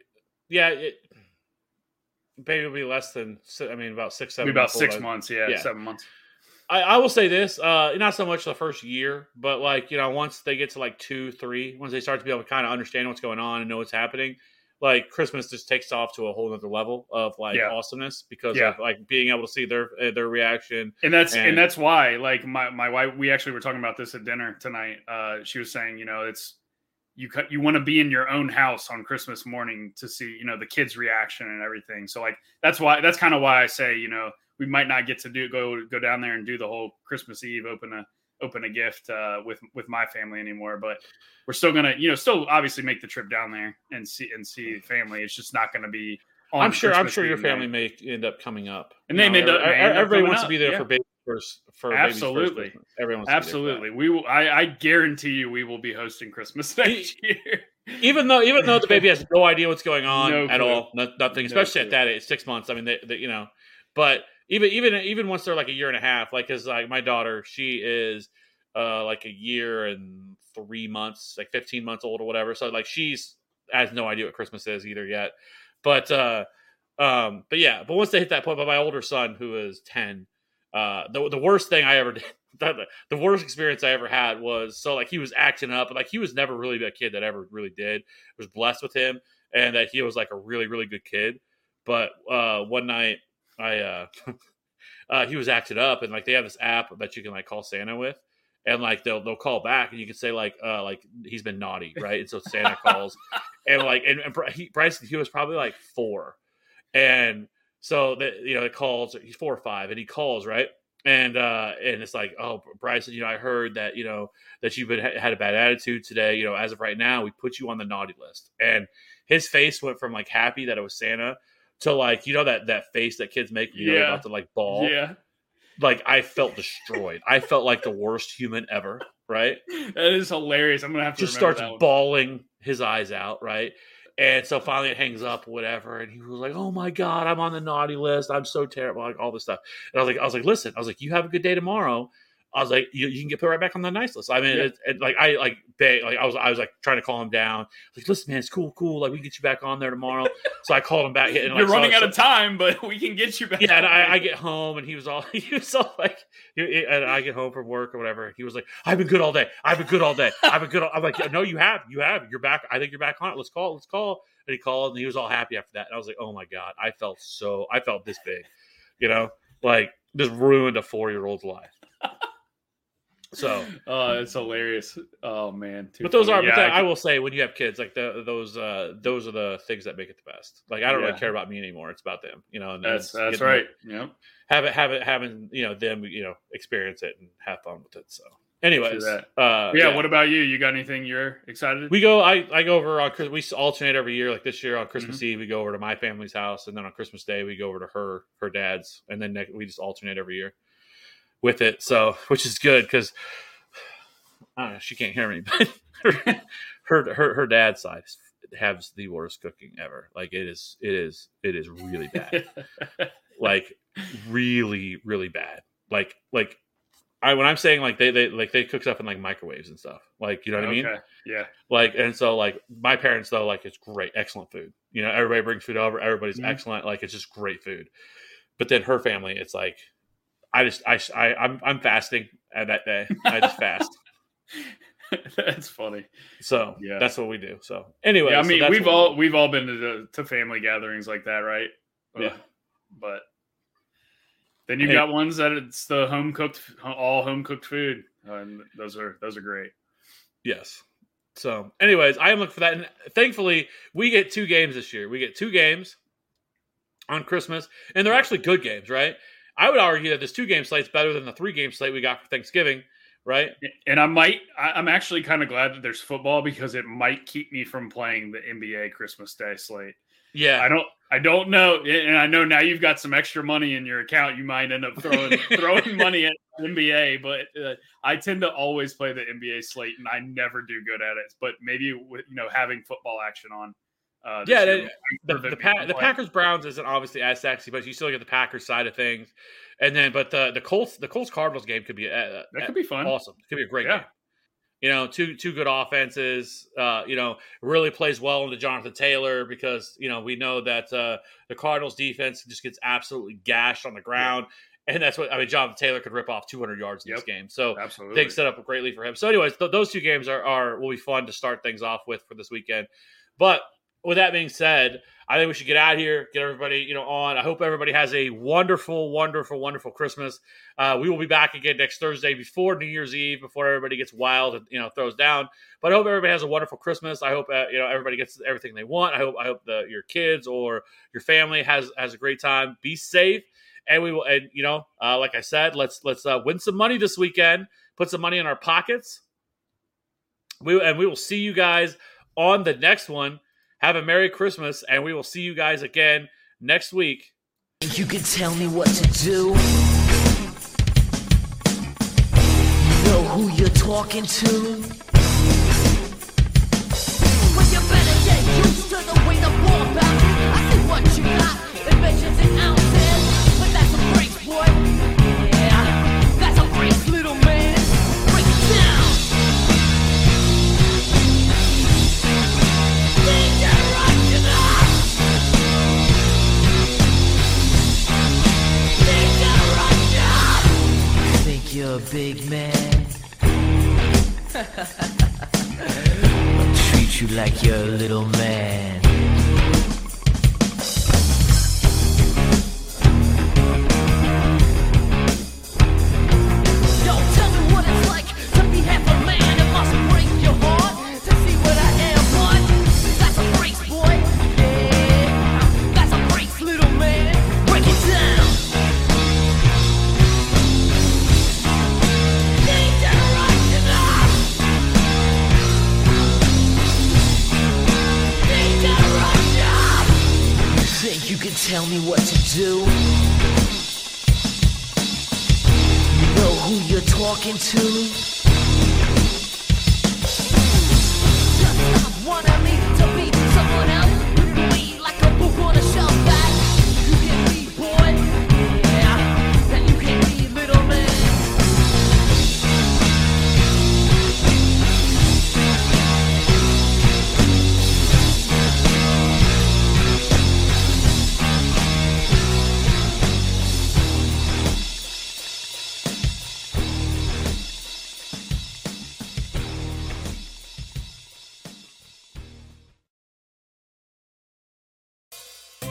baby will be less than about 6-7 maybe about months 6 old. months. Yeah, Yeah. 7 months. I will say this, not so much the first year, but once they get to like 2-3, once they start to be able to kind of understand what's going on and know what's happening, like Christmas just takes off to a whole other level of awesomeness because of like being able to see their reaction. And that's why, like my wife, we actually were talking about this at dinner tonight. She was saying, it's you want to be in your own house on Christmas morning to see, the kids' reaction and everything. So like that's kind of why I say, we might not get to go down there and do the whole Christmas Eve open a gift with my family anymore, but we're still gonna still obviously make the trip down there and see family. It's just not gonna be on I'm sure Christmas your Eve family night. may end up coming up, And they may end up everybody coming wants up, to be there yeah. for baby first for Absolutely. baby's first Christmas. Everyone wants to be there for Absolutely. We will. I guarantee you we will be hosting Christmas next year. that. Even though the baby has no idea what's going on No at clue. all, nothing, especially at that age, 6 months. I mean, but even once they're like a year and a half, like, cause like my daughter, she is like a year and 3 months, like 15 months old or whatever. So like she's has no idea what Christmas is either yet. But once they hit that point, but my older son, who is 10, the worst thing I ever did, the worst experience I ever had was, so like he was acting up, like he was never really a kid that ever really did. I was blessed with him, and that he was like a really, really good kid. But one night he was acting up, and like they have this app that you can like call Santa with. And like they'll call back, and you can say like he's been naughty, right? And so Santa calls, and like Bryson, he was probably like 4, and so that it calls. He's 4 or 5, and he calls, right? And it's like, oh, Bryson, I heard that that you've had a bad attitude today. As of right now, we put you on the naughty list. And his face went from like happy that it was Santa to like that face that kids make when they're about to like bawl. Yeah. Like I felt destroyed. I felt like the worst human ever, right? That is hilarious. I'm gonna have to Just remember starts that one. bawling his eyes out, right? And so finally it hangs up, whatever. And he was like, "Oh my God, I'm on the naughty list. I'm so terrible," like all this stuff. And I was like, listen, you have a good day tomorrow. I was like, you can get put right back on the nice list. I mean, I was like trying to calm him down. Like, listen, man, it's cool. Like, we can get you back on there tomorrow. So I called him back. And, You're running out of time, but we can get you back. Yeah, and I get home, and he was all like, and I get home from work or whatever. He was like, I've been good all day. I'm like, no, you have. You're back. I think you're back on it. Let's call. And he called, and he was all happy after that. And I was like, oh my God, I felt this big, like just ruined a 4-year-old's life. So, it's hilarious. Oh man. Too but those funny. are. Yeah, I will say, when you have kids, like those are the things that make it the best. Like I don't really care about me anymore. It's about them, And That's getting right. Yep. having them experience it and have fun with it. So, anyways, Yeah. What about you? You got anything you're excited? we go. I go over on Christmas. We alternate every year. Like this year on Christmas Eve, we go over to my family's house, and then on Christmas Day we go over to her dad's, and then we just alternate every year with it. So, which is good because she can't hear me, but her dad's side has the worst cooking ever. Like it is really bad. Like really, really bad. Like when I'm saying like they cook stuff in like microwaves and stuff. Like, you know what I mean? Yeah. Like, and so like my parents though, like it's great, excellent food. Everybody brings food over, everybody's excellent. Like it's just great food. But then her family, it's like I'm fasting at that day. I just fast. That's funny. So that's what we do. So anyway, I mean, we've all been to family gatherings like that, right? Yeah. But then you've got ones that it's the all home cooked food, and those are great. Yes. So, anyways, I am looking for that, and thankfully, we get 2 games this year. We get 2 games on Christmas, and they're actually good games, right? I would argue that this 2-game slate's better than the 3-game slate we got for Thanksgiving. Right. And I'm actually kind of glad that there's football because it might keep me from playing the NBA Christmas Day slate. Yeah. I don't know. And I know now you've got some extra money in your account. You might end up throwing money at NBA, but I tend to always play the NBA slate and I never do good at it. But maybe with, having football action on. The Packers Browns isn't obviously as sexy, but you still get the Packers side of things. And then, but the Colts Cardinals game could be that could be fun. Awesome. It could be a great game. Two good offenses. Really plays well into Jonathan Taylor because we know that the Cardinals defense just gets absolutely gashed on the ground. And that's Jonathan Taylor could rip off 200 yards in this game. So absolutely. Things set up greatly for him. So anyways, those 2 games will be fun to start things off with for this weekend. But with that being said, I think we should get out of here, get everybody, on. I hope everybody has a wonderful, wonderful, wonderful Christmas. We will be back again next Thursday before New Year's Eve, before everybody gets wild and throws down. But I hope everybody has a wonderful Christmas. I hope everybody gets everything they want. I hope your kids or your family has a great time. Be safe, and we will. And like I said, let's win some money this weekend. Put some money in our pockets. We will see you guys on the next one. Have a Merry Christmas, and we will see you guys again next week. You can tell me what to do. You know who you're talking to. Well, you better get used to the way the ball bounces. I see what you got, inventions and ounces. But that's a break, boy. Yeah, that's a break, little man. Break it down. Think you're a big man. I'll treat you like you're a little man. Yo, tell me what it's like to be half a man. It must break your heart to see what I am, but that's a break, boy. Yeah, that's a break, little man. Break it down. Think you can tell me what to do? You know who you're talking to? Just stop wanting me to be someone else. Be like a book on a shelf back. You can be boy. Yeah, that you can be little man.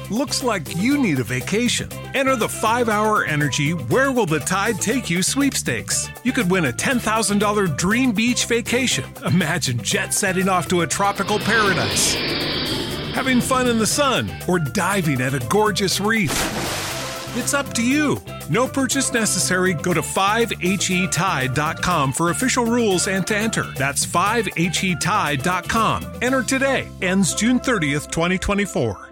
Looks like you need a vacation. Enter the 5-Hour Energy Where Will the Tide Take You sweepstakes. You could win a $10,000 dream beach vacation. Imagine jet setting off to a tropical paradise, having fun in the sun, or diving at a gorgeous reef. It's up to you. No purchase necessary. Go to 5HETide.com for official rules and to enter. That's 5HETide.com. Enter today. Ends June 30th, 2024.